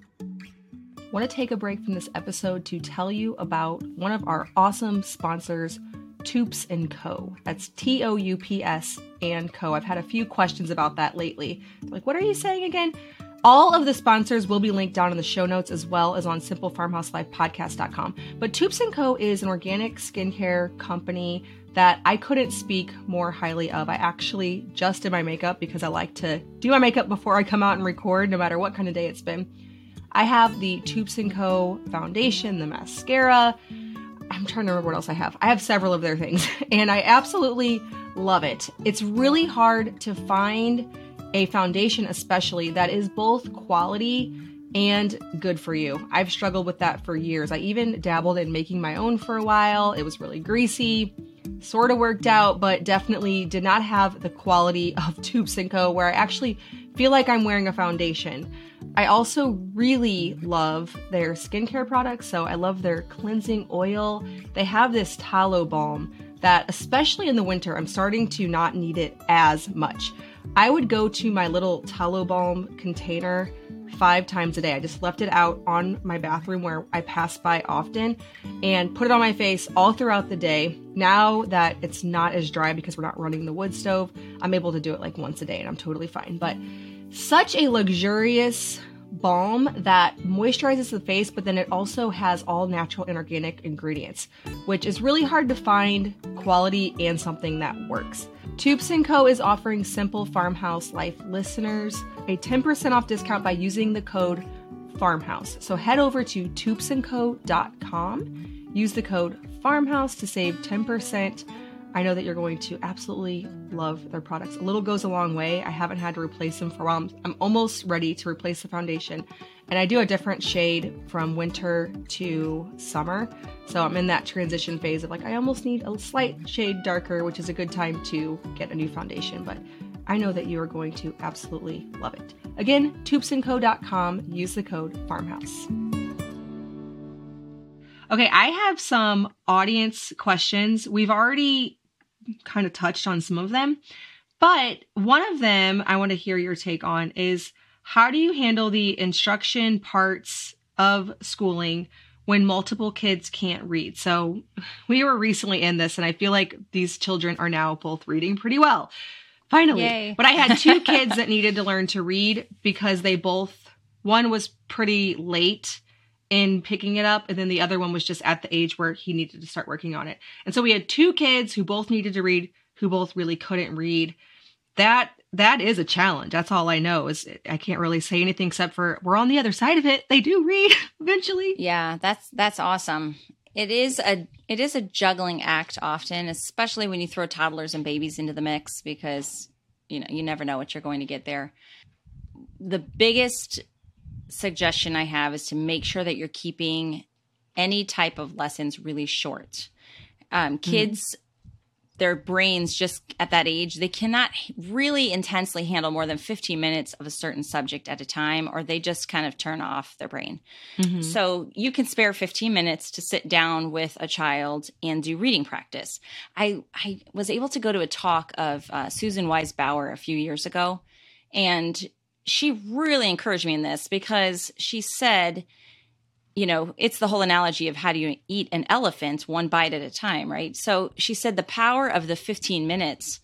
I want to take a break from this episode to tell you about one of our awesome sponsors, Toups and Co. That's T O U P S and Co. I've had a few questions about that lately. Like, what are you saying again? All of the sponsors will be linked down in the show notes as well as on simple farmhouse life podcast dot com. But Toups and Co. is an organic skincare company that I couldn't speak more highly of. I actually just did my makeup because I like to do my makeup before I come out and record, no matter what kind of day it's been. I have the Toups and Co. foundation, the mascara. I'm trying to remember what else I have. I have several of their things, and I absolutely love it. It's really hard to find a foundation, especially, that is both quality and good for you. I've struggled with that for years. I even dabbled in making my own for a while. It was really greasy, sort of worked out, but definitely did not have the quality of Toups and Co., where I actually feel like I'm wearing a foundation. I also really love their skincare products. So I love their cleansing oil. They have this tallow balm that, especially in the winter, I'm starting to not need it as much. I would go to my little tallow balm container five times a day. I just left it out on my bathroom where I pass by often and put it on my face all throughout the day. Now that it's not as dry because we're not running the wood stove, I'm able to do it like once a day and I'm totally fine. But such a luxurious balm that moisturizes the face, but then it also has all natural and organic ingredients, which is really hard to find quality and something that works. Toups and Co. is offering Simple Farmhouse Life listeners a ten percent off discount by using the code FARMHOUSE. So head over to toups and co dot com, use the code FARMHOUSE to save ten percent. I know that you're going to absolutely love their products. A little goes a long way. I haven't had to replace them for a while. I'm, I'm almost ready to replace the foundation. And I do a different shade from winter to summer. So I'm in that transition phase of like, I almost need a slight shade darker, which is a good time to get a new foundation. But I know that you are going to absolutely love it. Again, toups and co dot com. Use the code FARMHOUSE. Okay, I have some audience questions. We've already kind of touched on some of them, but one of them I want to hear your take on is, how do you handle the instruction parts of schooling when multiple kids can't read? So we were recently in this, and I feel like these children are now both reading pretty well. Finally. Yay. But I had two kids that needed to learn to read because they both, one was pretty late in picking it up, and then the other one was just at the age where he needed to start working on it. And so we had two kids who both needed to read, who both really couldn't read. That that is a challenge. That's all I know. Is I can't really say anything except for we're on the other side of it. They do read eventually. Yeah, that's that's awesome. It is a it is a juggling act often, especially when you throw toddlers and babies into the mix, because you know you never know what you're going to get there. The biggest suggestion I have is to make sure that you're keeping any type of lessons really short. Um, kids, mm-hmm. their brains just at that age, they cannot really intensely handle more than fifteen minutes of a certain subject at a time, or they just kind of turn off their brain. Mm-hmm. So you can spare fifteen minutes to sit down with a child and do reading practice. I, I was able to go to a talk of uh, Susan Wise Bauer a few years ago, and she really encouraged me in this because she said, you know, it's the whole analogy of how do you eat an elephant one bite at a time, right? So she said the power of the fifteen minutes,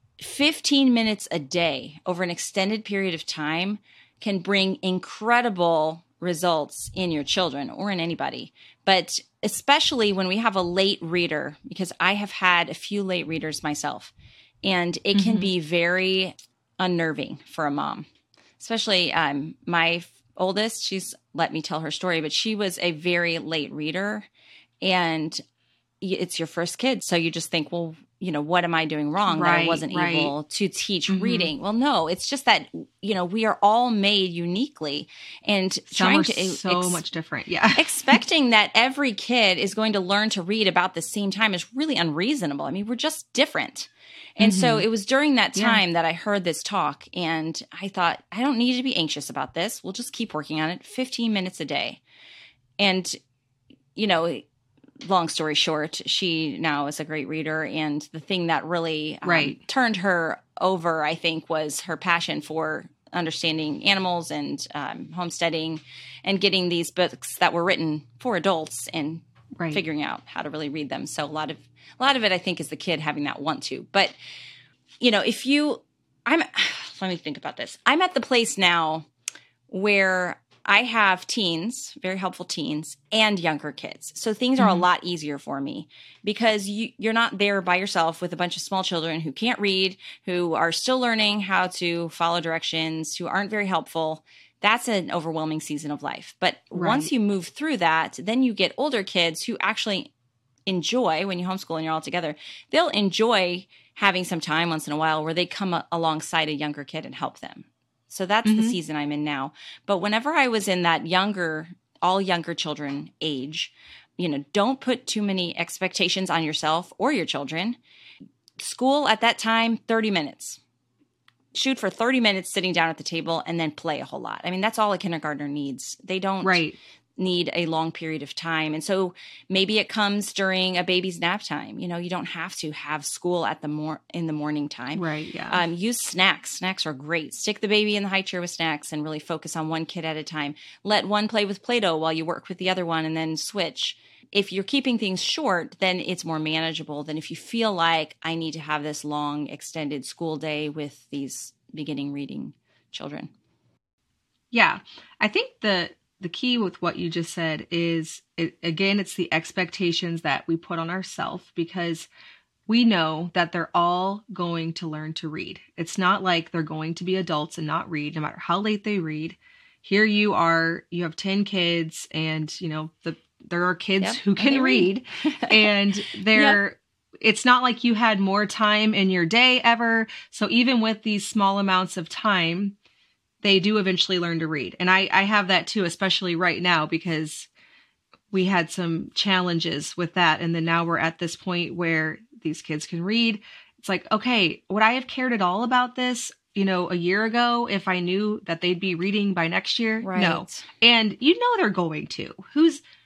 fifteen minutes a day over an extended period of time can bring incredible results in your children or in anybody. But especially when we have a late reader, because I have had a few late readers myself, and it can mm-hmm. be very unnerving for a mom. Especially um, my oldest, she's let me tell her story, but she was a very late reader, and it's your first kid. So you just think, well, you know, what am I doing wrong right, that I wasn't right. able to teach mm-hmm. reading? Well, no, it's just that, you know, we are all made uniquely, and Some trying are to so ex- much different. Yeah. expecting that every kid is going to learn to read about the same time is really unreasonable. I mean, we're just different. And mm-hmm. so it was during that time yeah. that I heard this talk, and I thought, I don't need to be anxious about this. We'll just keep working on it fifteen minutes a day. And, you know, long story short, she now is a great reader. And the thing that really um, right. turned her over, I think, was her passion for understanding animals and um, homesteading and getting these books that were written for adults and right. figuring out how to really read them. So a lot of A lot of it, I think, is the kid having that want to. But, you know, if you – I'm – let me think about this. I'm at the place now where I have teens, very helpful teens, and younger kids. So things are mm-hmm. a lot easier for me because you, you're not there by yourself with a bunch of small children who can't read, who are still learning how to follow directions, who aren't very helpful. That's an overwhelming season of life. But right. once you move through that, then you get older kids who actually – enjoy when you homeschool and you're all together, they'll enjoy having some time once in a while where they come a- alongside a younger kid and help them. So that's mm-hmm. the season I'm in now. But whenever I was in that younger, all younger children age, you know, don't put too many expectations on yourself or your children. School at that time, thirty minutes. Shoot for thirty minutes sitting down at the table and then play a whole lot. I mean, that's all a kindergartner needs. They don't right. need a long period of time. And so maybe it comes during a baby's nap time. You know, you don't have to have school at the mor- in the morning time. Right, yeah. Um, use snacks. Snacks are great. Stick the baby in the high chair with snacks and really focus on one kid at a time. Let one play with Play-Doh while you work with the other one and then switch. If you're keeping things short, then it's more manageable than if you feel like I need to have this long extended school day with these beginning reading children. Yeah. I think the The key with what you just said is, it, again, it's the expectations that we put on ourselves, because we know that they're all going to learn to read. It's not like they're going to be adults and not read, no matter how late they read. Here you are, you have ten kids, and, you know, the there are kids yep, who can read, read. and they're yep. It's not like you had more time in your day ever. So even with these small amounts of time, they do eventually learn to read. And I, I have that too, especially right now, because we had some challenges with that. And then now we're at this point where these kids can read. It's like, okay, would I have cared at all about this, you know, a year ago if I knew that they'd be reading by next year? Right. No. And you know they're going to. Who's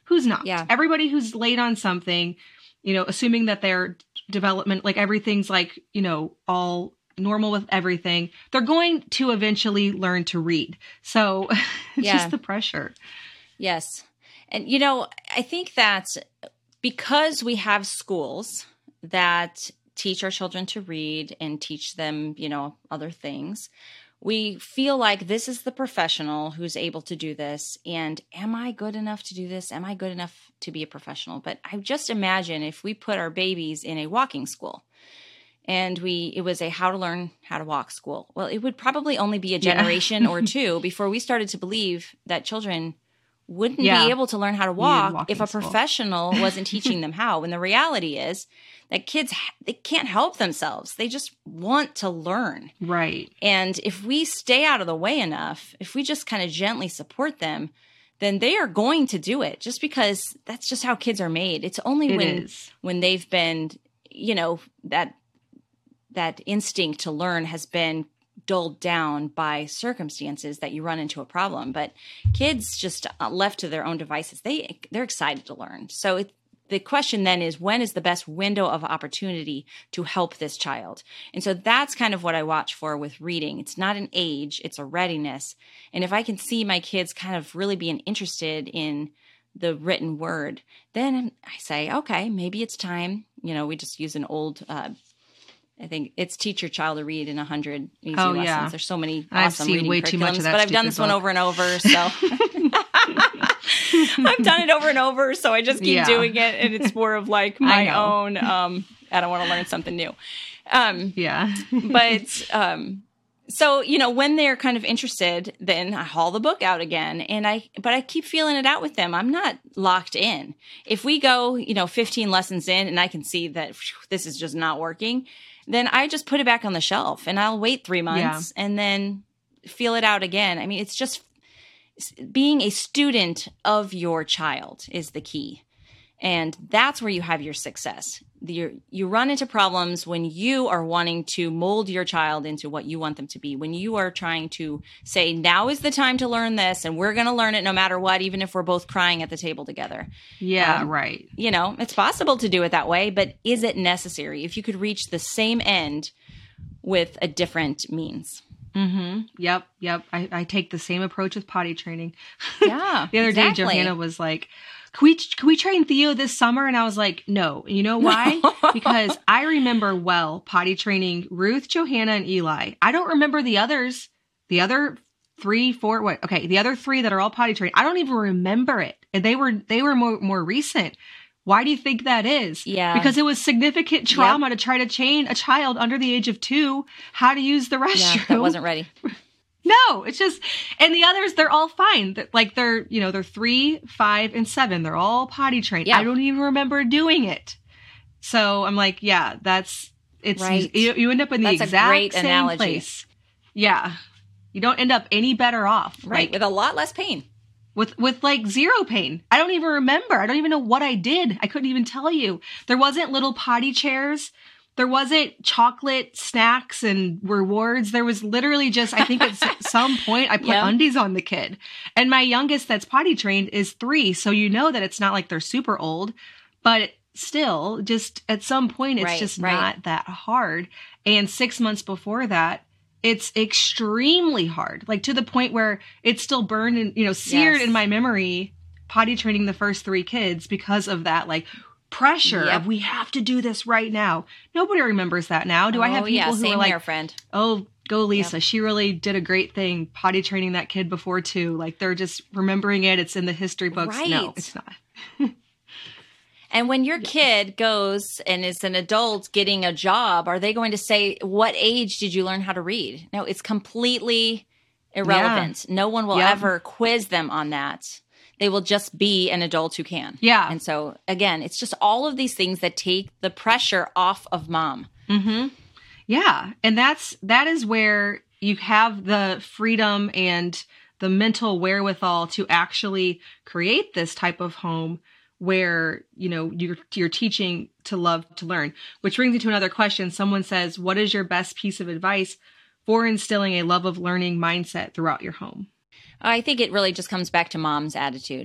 Who's not? Yeah. Everybody who's late on something, you know, assuming that their development, like everything's like, you know, all normal with everything, they're going to eventually learn to read. So it's Yeah. just the pressure. Yes. And, you know, I think that because we have schools that teach our children to read and teach them, you know, other things, we feel like this is the professional who's able to do this. And am I good enough to do this? Am I good enough to be a professional? But I just imagine if we put our babies in a walking school and we it was a how to learn how to walk school. Well, it would probably only be a generation yeah. or two before we started to believe that children wouldn't yeah. be able to learn how to walk if a professional wasn't teaching them how. And the reality is that kids, they can't help themselves. They just want to learn. Right. And if we stay out of the way enough, if we just kind of gently support them, then they are going to do it just because that's just how kids are made. It's only it when is. when they've been, you know, that that instinct to learn has been dulled down by circumstances that you run into a problem. But kids just uh, left to their own devices, they they're excited to learn. So it, the question then is, when is the best window of opportunity to help this child? And so that's kind of what I watch for with reading. It's not an age, it's a readiness. And if I can see my kids kind of really being interested in the written word, then I say, okay, maybe it's time. You know, we just use an old uh, I think it's Teach Your Child to Read in a hundred easy oh, lessons. Yeah. There's so many I've awesome seen reading way too much of that but I've done this book. one over and over, so I've done it over and over, so I just keep yeah. doing it, and it's more of like my own. Um, I don't want to learn something new. Um, yeah, but um, so you know, when they're kind of interested, then I haul the book out again, and I. But I keep feeling it out with them. I'm not locked in. If we go, you know, fifteen lessons in, and I can see that whew, this is just not working, then I just put it back on the shelf and I'll wait three months yeah. and then feel it out again. I mean, it's just being a student of your child is the key. And that's where you have your success. You, you run into problems when you are wanting to mold your child into what you want them to be. When you are trying to say, now is the time to learn this, and we're going to learn it no matter what, even if we're both crying at the table together. Yeah, um, right. You know, it's possible to do it that way, but is it necessary if you could reach the same end with a different means? Mm-hmm. Yep, yep. I, I take the same approach with potty training. Yeah, the other exactly. day, Johanna was like, Can we, can we train Theo this summer? And I was like, no. And you know why? Because I remember well potty training Ruth, Johanna, and Eli. I don't remember the others. The other three, four, what? Okay, the other three that are all potty trained. I don't even remember it. And they were they were more, more recent. Why do you think that is? Yeah. Because it was significant trauma yep. to try to train a child under the age of two how to use the restroom. Yeah, that wasn't ready. No, it's just, and the others, they're all fine. Like they're, you know, they're three, five, and seven. They're all potty trained. Yeah. I don't even remember doing it. So I'm like, yeah, that's, it's, right. you, you end up in the that's exact a great same analogy. place. Yeah. You don't end up any better off. Right. Like, with a lot less pain. With, with like zero pain. I don't even remember. I don't even know what I did. I couldn't even tell you. There wasn't little potty chairs. There wasn't chocolate snacks and rewards. There was literally just, I think at some point I put yeah. undies on the kid. And my youngest that's potty trained is three. So you know that it's not like they're super old, but still just at some point, it's right, just right. not that hard. And six months before that, it's extremely hard, like to the point where it's still burned and, you know, seared yes. in my memory, potty training the first three kids because of that, like, pressure yep. of we have to do this right now. Nobody remembers that now. Do oh, I have people yeah, who same are like, here, friend. oh, go Lisa. Yep. She really did a great thing potty training that kid before too. Like they're just remembering it. It's in the history books. Right. No, it's not. And when your kid goes and is an adult getting a job, are they going to say, what age did you learn how to read? No, it's completely irrelevant. Yeah. No one will yep. ever quiz them on that. They will just be an adult who can. Yeah. And so, again, it's just all of these things that take the pressure off of mom. Mm-hmm. Yeah. And that's, that is where you have the freedom and the mental wherewithal to actually create this type of home where, you know, you're, you're teaching to love to learn, which brings me to another question. Someone says, what is your best piece of advice for instilling a love of learning mindset throughout your home? I think it really just comes back to mom's attitude.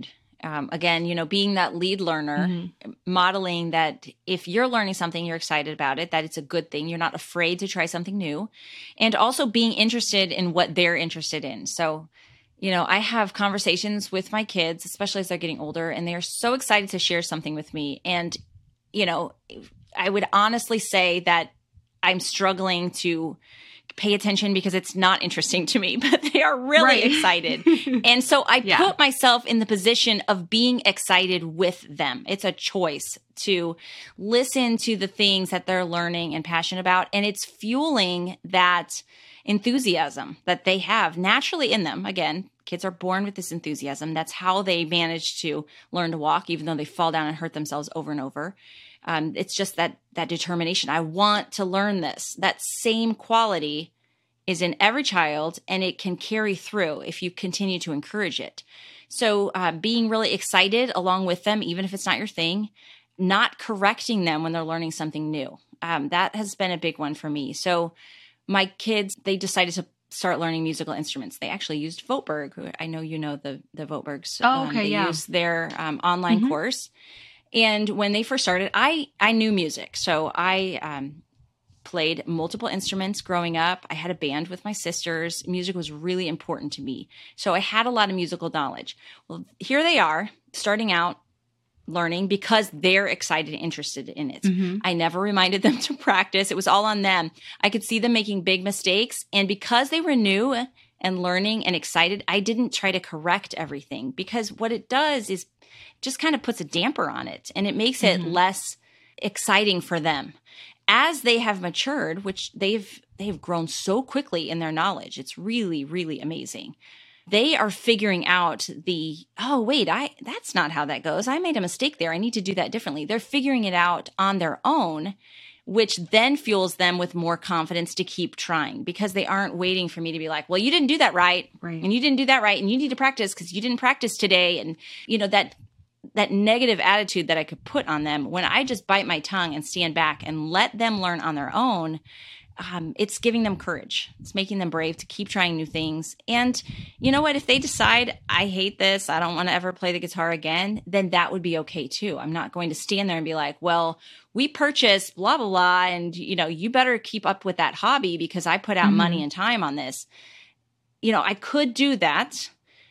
Um, again, you know, being that lead learner, mm-hmm. modeling that if you're learning something, you're excited about it, that it's a good thing. You're not afraid to try something new. And also being interested in what they're interested in. So, you know, I have conversations with my kids, especially as they're getting older, and they are so excited to share something with me. And, you know, I would honestly say that I'm struggling to pay attention because it's not interesting to me, but they are really right. excited. And so I yeah. put myself in the position of being excited with them. It's a choice to listen to the things that they're learning and passionate about. And it's fueling that enthusiasm that they have naturally in them. Again, kids are born with this enthusiasm. That's how they manage to learn to walk, even though they fall down and hurt themselves over and over. Um, it's just that that determination. I want to learn this. That same quality is in every child, and it can carry through if you continue to encourage it. So uh, being really excited along with them, even if it's not your thing, not correcting them when they're learning something new. Um, that has been a big one for me. So my kids, they decided to start learning musical instruments. They actually used Voteberg. Who I know you know the, the Votebergs. Oh, okay, um, they yeah. used their um, online mm-hmm. course. And when they first started, I, I knew music. So I um, played multiple instruments growing up. I had a band with my sisters. Music was really important to me. So I had a lot of musical knowledge. Well, here they are starting out learning because they're excited and interested in it. Mm-hmm. I never reminded them to practice. It was all on them. I could see them making big mistakes. And because they were new and learning and excited, I didn't try to correct everything, because what it does is just kind of puts a damper on it, and it makes it mm-hmm. less exciting for them. As they have matured, which they've they've grown so quickly in their knowledge, it's really, really amazing. They are figuring out the, oh, wait, I that's not how that goes. I made a mistake there. I need to do that differently. They're figuring it out on their own, which then fuels them with more confidence to keep trying, because they aren't waiting for me to be like, well, you didn't do that right. Right. And you didn't do that right. And you need to practice because you didn't practice today. And, you know, that that negative attitude that I could put on them, when I just bite my tongue and stand back and let them learn on their own, um, it's giving them courage. It's making them brave to keep trying new things. And you know what? If they decide, I hate this, I don't want to ever play the guitar again, then that would be okay too. I'm not going to stand there and be like, well, we purchased blah, blah, blah, and you know, you better keep up with that hobby because I put out mm-hmm. money and time on this. You know, I could do that.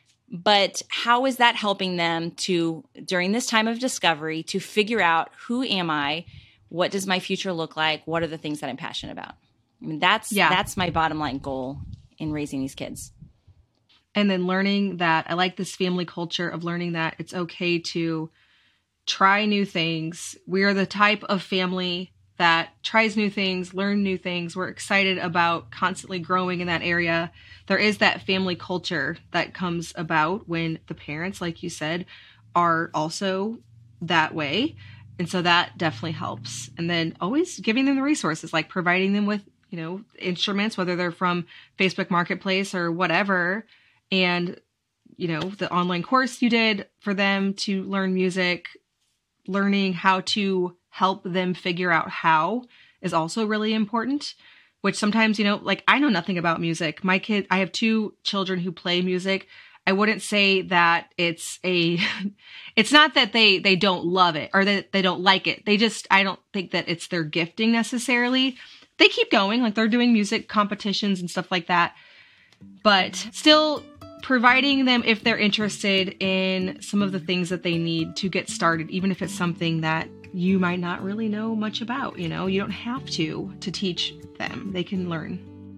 But how is that helping them to, during this time of discovery, to figure out who am I? What does my future look like? What are the things that I'm passionate about? I mean, that's yeah. that's my bottom line goal in raising these kids. And then learning that, I like this family culture of learning that it's okay to try new things. We are the type of family that tries new things, learn new things. We're excited about constantly growing in that area. There is that family culture that comes about when the parents, like you said, are also that way. And so that definitely helps. And then always giving them the resources, like providing them with, you know, instruments, whether they're from Facebook Marketplace or whatever. And, you know, the online course you did for them to learn music, learning how to help them figure out how is also really important, which sometimes, you know, like I know nothing about music. My kid, I have two children who play music. I wouldn't say that it's a, it's not that they, they don't love it or that they don't like it. They just, I don't think that it's their gifting necessarily. They keep going, like they're doing music competitions and stuff like that, but still providing them, if they're interested, in some of the things that they need to get started, even if it's something that you might not really know much about. You know, you don't have to to teach them. They can learn.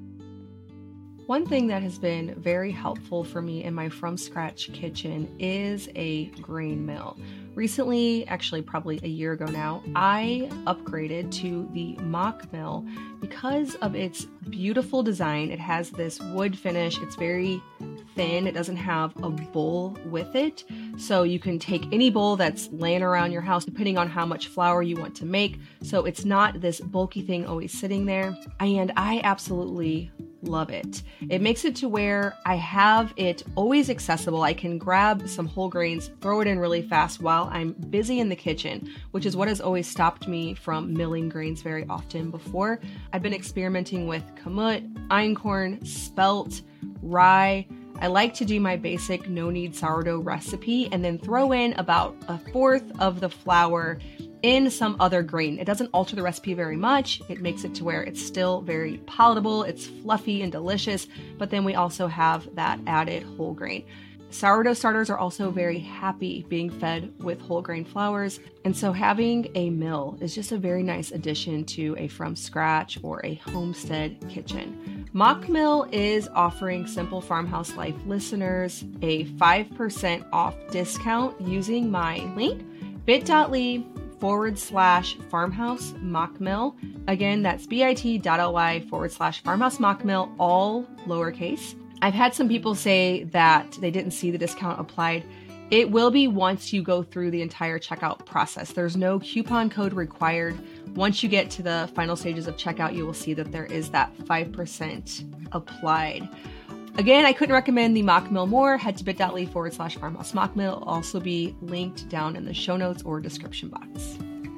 One thing that has been very helpful for me in my from scratch kitchen is a grain mill. Recently, actually probably a year ago now, I upgraded to the Mock mill because of its beautiful design. It has this wood finish. It's very thin. It doesn't have a bowl with it. So you can take any bowl that's laying around your house, depending on how much flour you want to make. So it's not this bulky thing always sitting there. And I absolutely love it. It makes it to where I have it always accessible. I can grab some whole grains, throw it in really fast while I'm busy in the kitchen, which is what has always stopped me from milling grains very often before. I've been experimenting with kamut, einkorn, spelt, rye. I like to do my basic no-knead sourdough recipe and then throw in about a fourth of the flour in some other grain. It doesn't alter the recipe very much. It makes it to where it's still very palatable, it's fluffy and delicious, but then we also have that added whole grain. Sourdough starters are also very happy being fed with whole grain flours, and so having a mill is just a very nice addition to a from scratch or a homestead kitchen. Mock Mill is offering Simple Farmhouse Life listeners a five percent off discount using my link, bit.ly forward slash farmhouse mock mill. Again, that's bit.ly forward slash farmhouse mock mill, all lowercase. I've had some people say that they didn't see the discount applied. It will be once you go through the entire checkout process. There's no coupon code required. Once you get to the final stages of checkout, you will see that there is that five percent applied. Again, I couldn't recommend the Mock Mill more. Head to bit.ly forward slash farmhouse mock mill. It'll also be linked down in the show notes or description box.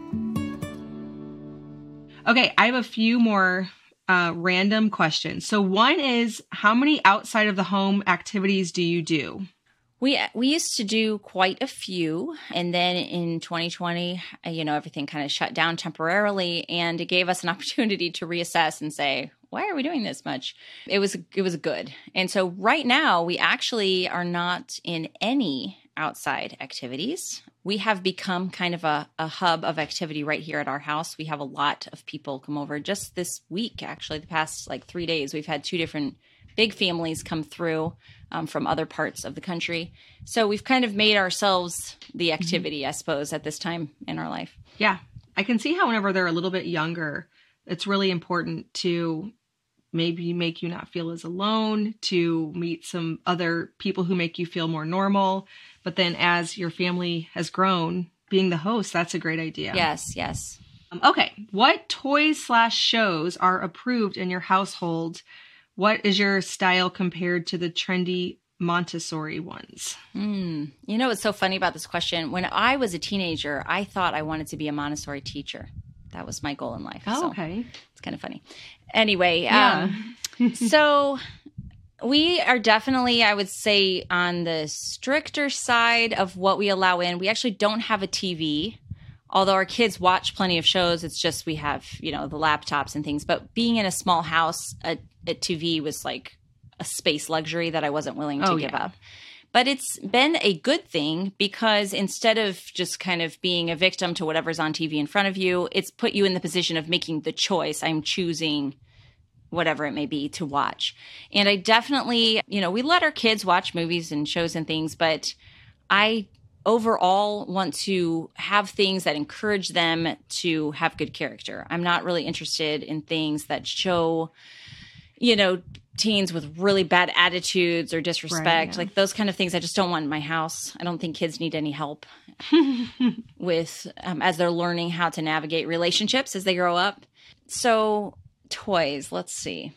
Okay, I have a few more uh, random questions. So one is, how many outside of the home activities do you do? We we used to do quite a few, and then in twenty twenty, you know, everything kind of shut down temporarily, and it gave us an opportunity to reassess and say, why are we doing this much? It was it was good. And so right now, we actually are not in any outside activities. We have become kind of a, a hub of activity right here at our house. We have a lot of people come over. Just this week, actually, the past like three days, we've had two different big families come through um, from other parts of the country. So we've kind of made ourselves the activity, mm-hmm. I suppose, at this time in our life. Yeah. I can see how whenever they're a little bit younger, it's really important to maybe make you not feel as alone, to meet some other people who make you feel more normal. But then as your family has grown, being the host, that's a great idea. Yes, yes. Um, okay. What toys slash shows are approved in your household? What is your style compared to the trendy Montessori ones? Mm. You know what's so funny about this question? When I was a teenager, I thought I wanted to be a Montessori teacher. That was my goal in life. Oh, so okay. It's kind of funny. Anyway, yeah. um, so we are definitely, I would say, on the stricter side of what we allow in. We actually don't have a T V. Although our kids watch plenty of shows, it's just we have, you know, the laptops and things. But being in a small house, a, a T V was like a space luxury that I wasn't willing to oh, give yeah. up. But it's been a good thing because instead of just kind of being a victim to whatever's on T V in front of you, it's put you in the position of making the choice. I'm choosing whatever it may be to watch. And I definitely, you know, we let our kids watch movies and shows and things, but I overall want to have things that encourage them to have good character. I'm not really interested in things that show, you know, teens with really bad attitudes or disrespect, right, yeah. like those kind of things. I just don't want in my house. I don't think kids need any help with um, as they're learning how to navigate relationships as they grow up. So toys, let's see.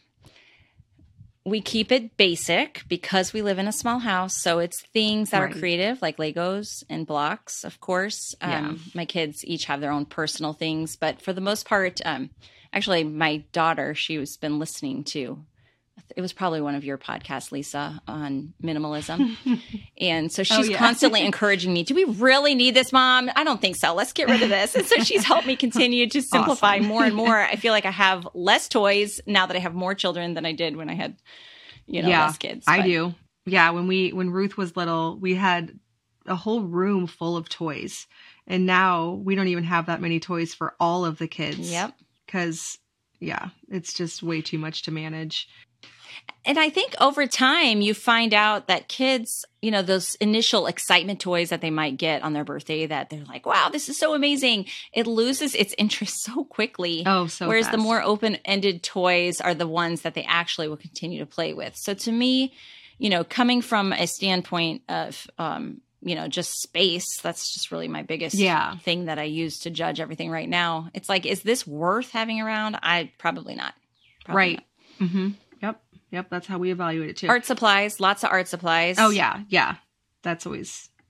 We keep it basic because we live in a small house. So it's things that right. are creative, like Legos and blocks, of course. Um, yeah. My kids each have their own personal things. But for the most part, um, actually, my daughter, she's been listening to, it was probably one of your podcasts, Lisa, on minimalism. And so she's oh, yeah. constantly encouraging me, do we really need this, Mom? I don't think so. Let's get rid of this. And so she's helped me continue to simplify awesome. more and more. I feel like I have less toys now that I have more children than I did when I had, you know, yeah, less kids. I do. Yeah. When we, when Ruth was little, we had a whole room full of toys. And now we don't even have that many toys for all of the kids. Yep. Because, yeah, it's just way too much to manage. And I think over time, you find out that kids, you know, those initial excitement toys that they might get on their birthday that they're like, wow, this is so amazing. It loses its interest so quickly. Oh, so Whereas fast. the more open-ended toys are the ones that they actually will continue to play with. So to me, you know, coming from a standpoint of, um, you know, just space, that's just really my biggest yeah. thing that I use to judge everything right now. It's like, is this worth having around? I probably not. Probably right. Not. Mm-hmm. Yep. Yep. That's how we evaluate it too. Art supplies, lots of art supplies. Oh yeah. Yeah. That's always,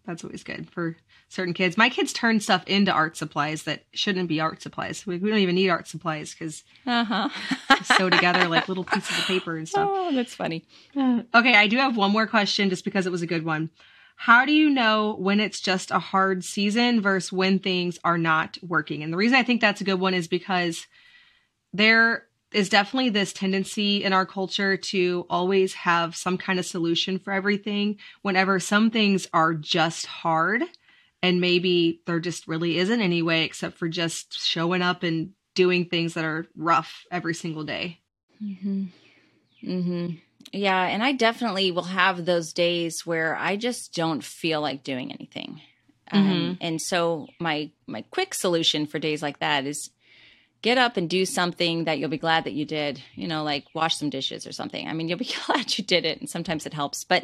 That's always good for certain kids. My kids turn stuff into art supplies that shouldn't be art supplies. We, we don't even need art supplies because uh-huh. sew together like little pieces of paper and stuff. Oh, that's funny. Uh, okay, I do have one more question just because it was a good one. How do you know when it's just a hard season versus when things are not working? And the reason I think that's a good one is because there is definitely this tendency in our culture to always have some kind of solution for everything whenever some things are just hard and maybe there just really isn't any way except for just showing up and doing things that are rough every single day. Mm-hmm. Mm-hmm. Yeah. And I definitely will have those days where I just don't feel like doing anything. Mm-hmm. Um, and so my, my quick solution for days like that is get up and do something that you'll be glad that you did, you know, like wash some dishes or something. I mean, you'll be glad you did it. And sometimes it helps. But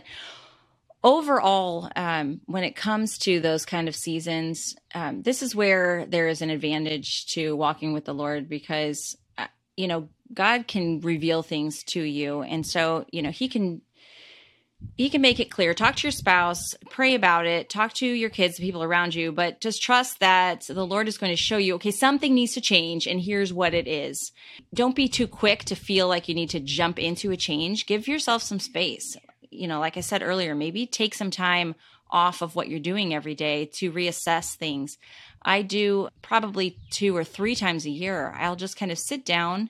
overall, um, when it comes to those kind of seasons, um, this is where there is an advantage to walking with the Lord because, uh, you know, God can reveal things to you. And so, you know, he can He can make it clear. Talk to your spouse, pray about it, talk to your kids, the people around you, but just trust that the Lord is going to show you, okay, something needs to change and here's what it is. Don't be too quick to feel like you need to jump into a change. Give yourself some space. You know, like I said earlier, maybe take some time off of what you're doing every day to reassess things. I do probably two or three times a year. I'll just kind of sit down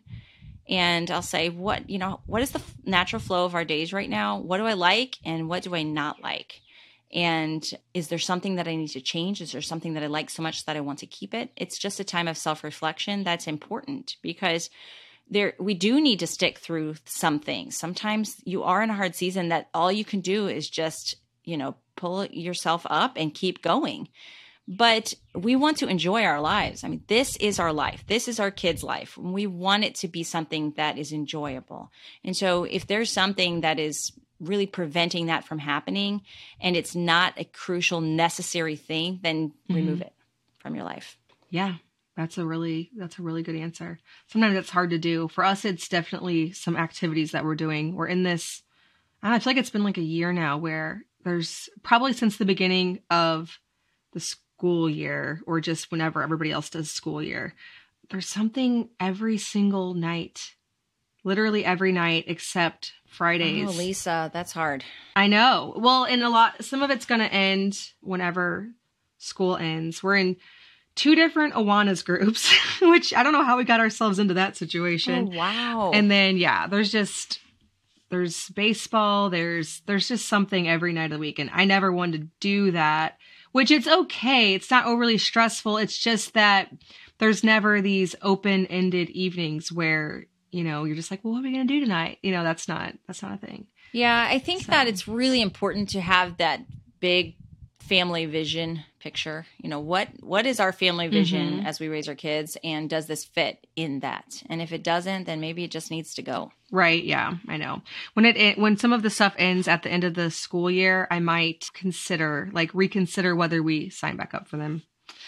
and I'll say, what, you know, what is the natural flow of our days right now? What do I like and what do I not like? And is there something that I need to change? Is there something that I like so much that I want to keep it? It's just a time of self-reflection that's important because there we do need to stick through some things. Sometimes you are in a hard season that all you can do is just, you know, pull yourself up and keep going. But we want to enjoy our lives. I mean, this is our life. This is our kids' life. We want it to be something that is enjoyable. And so if there's something that is really preventing that from happening and it's not a crucial, necessary thing, then mm-hmm. remove it from your life. Yeah, that's a really, that's a really good answer. Sometimes that's hard to do. For us, it's definitely some activities that we're doing. We're in this, I don't know, I feel like it's been like a year now where there's probably since the beginning of the school school year or just whenever everybody else does school year, there's something every single night, literally every night except Fridays. Oh, Lisa, that's hard. I know. Well, and a lot, some of it's going to end whenever school ends. We're in two different Awanas groups, which I don't know how we got ourselves into that situation. Oh, wow. And then, yeah, there's just, there's baseball. There's, there's just something every night of the week. And I never wanted to do that. Which it's okay. It's not overly stressful. It's just that there's never these open-ended evenings where, you know, you're just like, well, what are we going to do tonight? You know, that's not, that's not a thing. Yeah. I think so. that it's really important to have that big family vision picture. You know, what, what is our family vision mm-hmm. as we raise our kids? And does this fit in that? And if it doesn't, then maybe it just needs to go. Right. Yeah, I know. When it when some of the stuff ends at the end of the school year, I might consider, like, reconsider whether we sign back up for them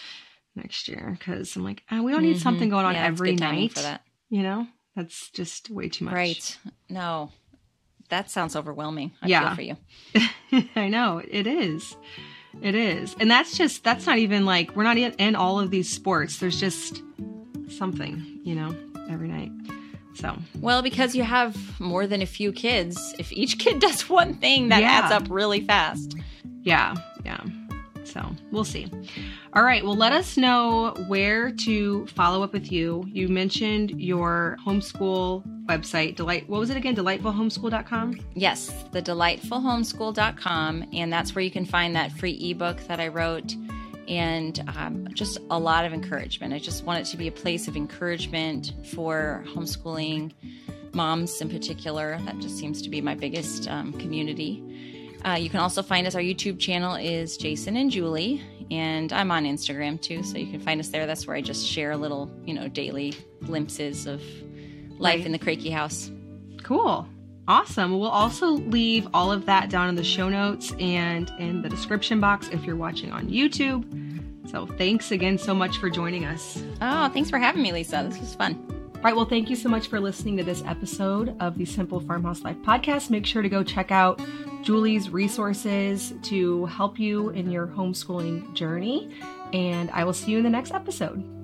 next year. Because I'm like, oh, we don't need mm-hmm. something going on yeah, every night. For that. You know, that's just way too much. Right. No, that sounds overwhelming. I yeah. feel for you. I know it is. It is. And that's just, that's not even like, we're not in, in all of these sports. There's just something, you know, every night. So, well, because you have more than a few kids, if each kid does one thing, that yeah. adds up really fast. Yeah. Yeah. So we'll see. All right. Well, let us know where to follow up with you. You mentioned your homeschool website, Delight. What was it again? delightful homeschool dot com? Yes, the delightful homeschool dot com. And that's where you can find that free ebook that I wrote. And um, just a lot of encouragement. I just want it to be a place of encouragement for homeschooling moms in particular. That just seems to be my biggest um, community. Uh, you can also find us. Our YouTube channel is Jason and Julie, and I'm on Instagram too, so you can find us there. That's where I just share little, you know, daily glimpses of life right. in the Crakey house. Cool. Awesome. We'll also leave all of that down in the show notes and in the description box if you're watching on YouTube. So thanks again so much for joining us. Oh, thanks for having me, Lisa. This was fun. All right, well, thank you so much for listening to this episode of the Simple Farmhouse Life podcast. Make sure to go check out Julie's resources to help you in your homeschooling journey, and I will see you in the next episode.